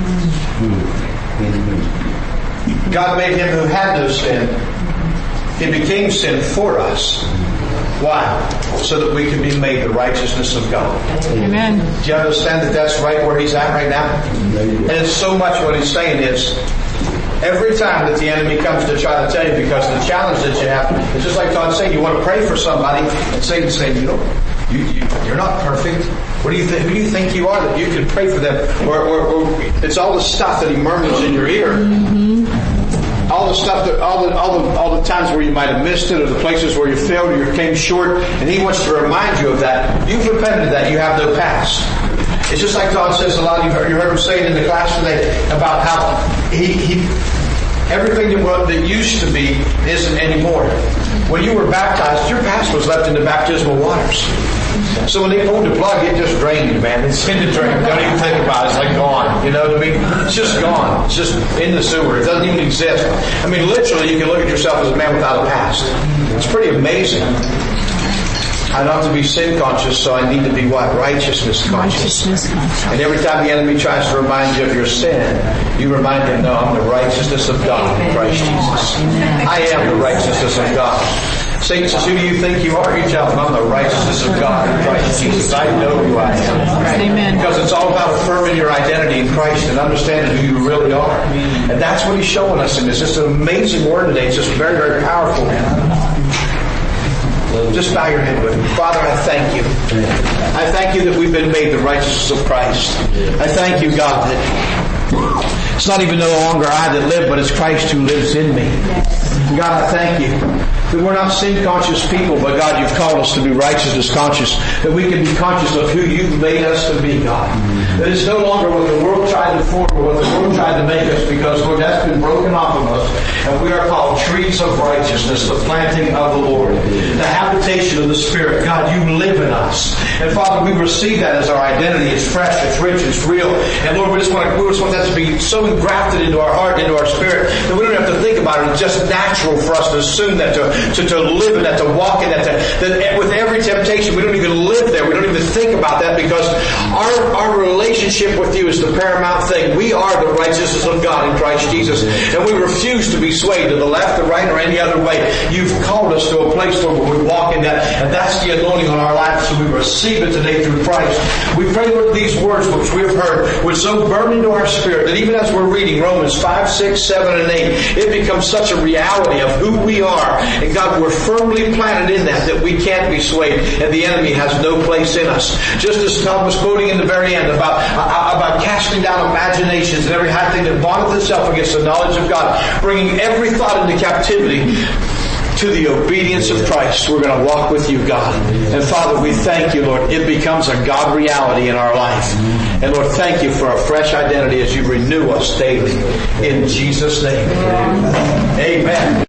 Mm-hmm. God made him who had no sin. He became sin for us. Why? So that we can be made the righteousness of God. Amen. Do you understand that that's right where he's at right now? And it's so much what he's saying is, every time that the enemy comes to try to tell you, because the challenge that you have, it's just like Todd saying, you want to pray for somebody, and Satan's saying, you know, you, you, you're not perfect. What do you think? Who do you think you are that you can pray for them? Or, or, or it's all the stuff that he murmurs in your ear. Mm-hmm. All the stuff that, all the, all the, all the times where you might have missed it, or the places where you failed or you came short, and he wants to remind you of that. You've repented of that. You have no past. It's just like Todd says a lot. You heard, you heard him saying in the class today about how he, he everything that, that used to be isn't anymore. When you were baptized, your past was left in the baptismal waters. So when they pulled the plug, it just drained you, man. It's in the drain. Don't even think about it. It's like gone. You know what I mean? It's just gone. It's just in the sewer. It doesn't even exist. I mean, literally, you can look at yourself as a man without a past. It's pretty amazing. I don't have to be sin conscious, so I need to be what? Righteousness conscious. Righteousness conscious. And every time the enemy tries to remind you of your sin, you remind him, no, I'm the righteousness of God in Christ Jesus. I am the righteousness of God. Satan says, who do you think you are? You tell him, I'm the righteousness of God in Christ Jesus. I know who I am. Amen. Because it's all about affirming your identity in Christ and understanding who you really are. And that's what he's showing us in this. It's an amazing word today. It's just very, very powerful. Just bow your head with me. Father, I thank you. I thank you that we've been made the righteousness of Christ. I thank you, God, that it's not even no longer I that live, but it's Christ who lives in me. God, I thank you that we're not sin-conscious people, but God, you've called us to be righteousness-conscious, that we can be conscious of who you've made us to be, God. That it's no longer what the world tried to form or what the world tried to make us, because, Lord, that's been broken off of us. And we are called trees of righteousness, the planting of the Lord, the habitation of the Spirit. God, you live in us. And Father, we receive that as our identity. It's fresh, it's rich, it's real. And Lord, we just want to, we just want that to be so engrafted into our heart, into our spirit, that we don't have to think about it. It's just natural for us to assume that, to, to, to live in that, to walk in that, to, that with every temptation, we don't even live there. We don't even think about that, because our, our relationship with you is the paramount thing. We are the righteousness of God in Christ Jesus. And we refuse to be swayed to the left, the right, or any other way. You've called us to a place where we walk in that, and that's the anointing on our lives, so we receive it today through Christ. We pray, Lord, these words which we have heard would so burn into our spirit that even as we're reading Romans five, six, seven, and eight, it becomes such a reality of who we are. And God, we're firmly planted in that, that we can't be swayed, and the enemy has no place in us. Just as Tom was quoting in the very end about, uh, about casting down imaginations and every high thing that vaunteth itself against the knowledge of God, bringing every thought into captivity to the obedience of Christ. We're going to walk with you, God. And Father, we thank you, Lord. It becomes a God reality in our life. And Lord, thank you for a fresh identity as you renew us daily. In Jesus' name. Amen.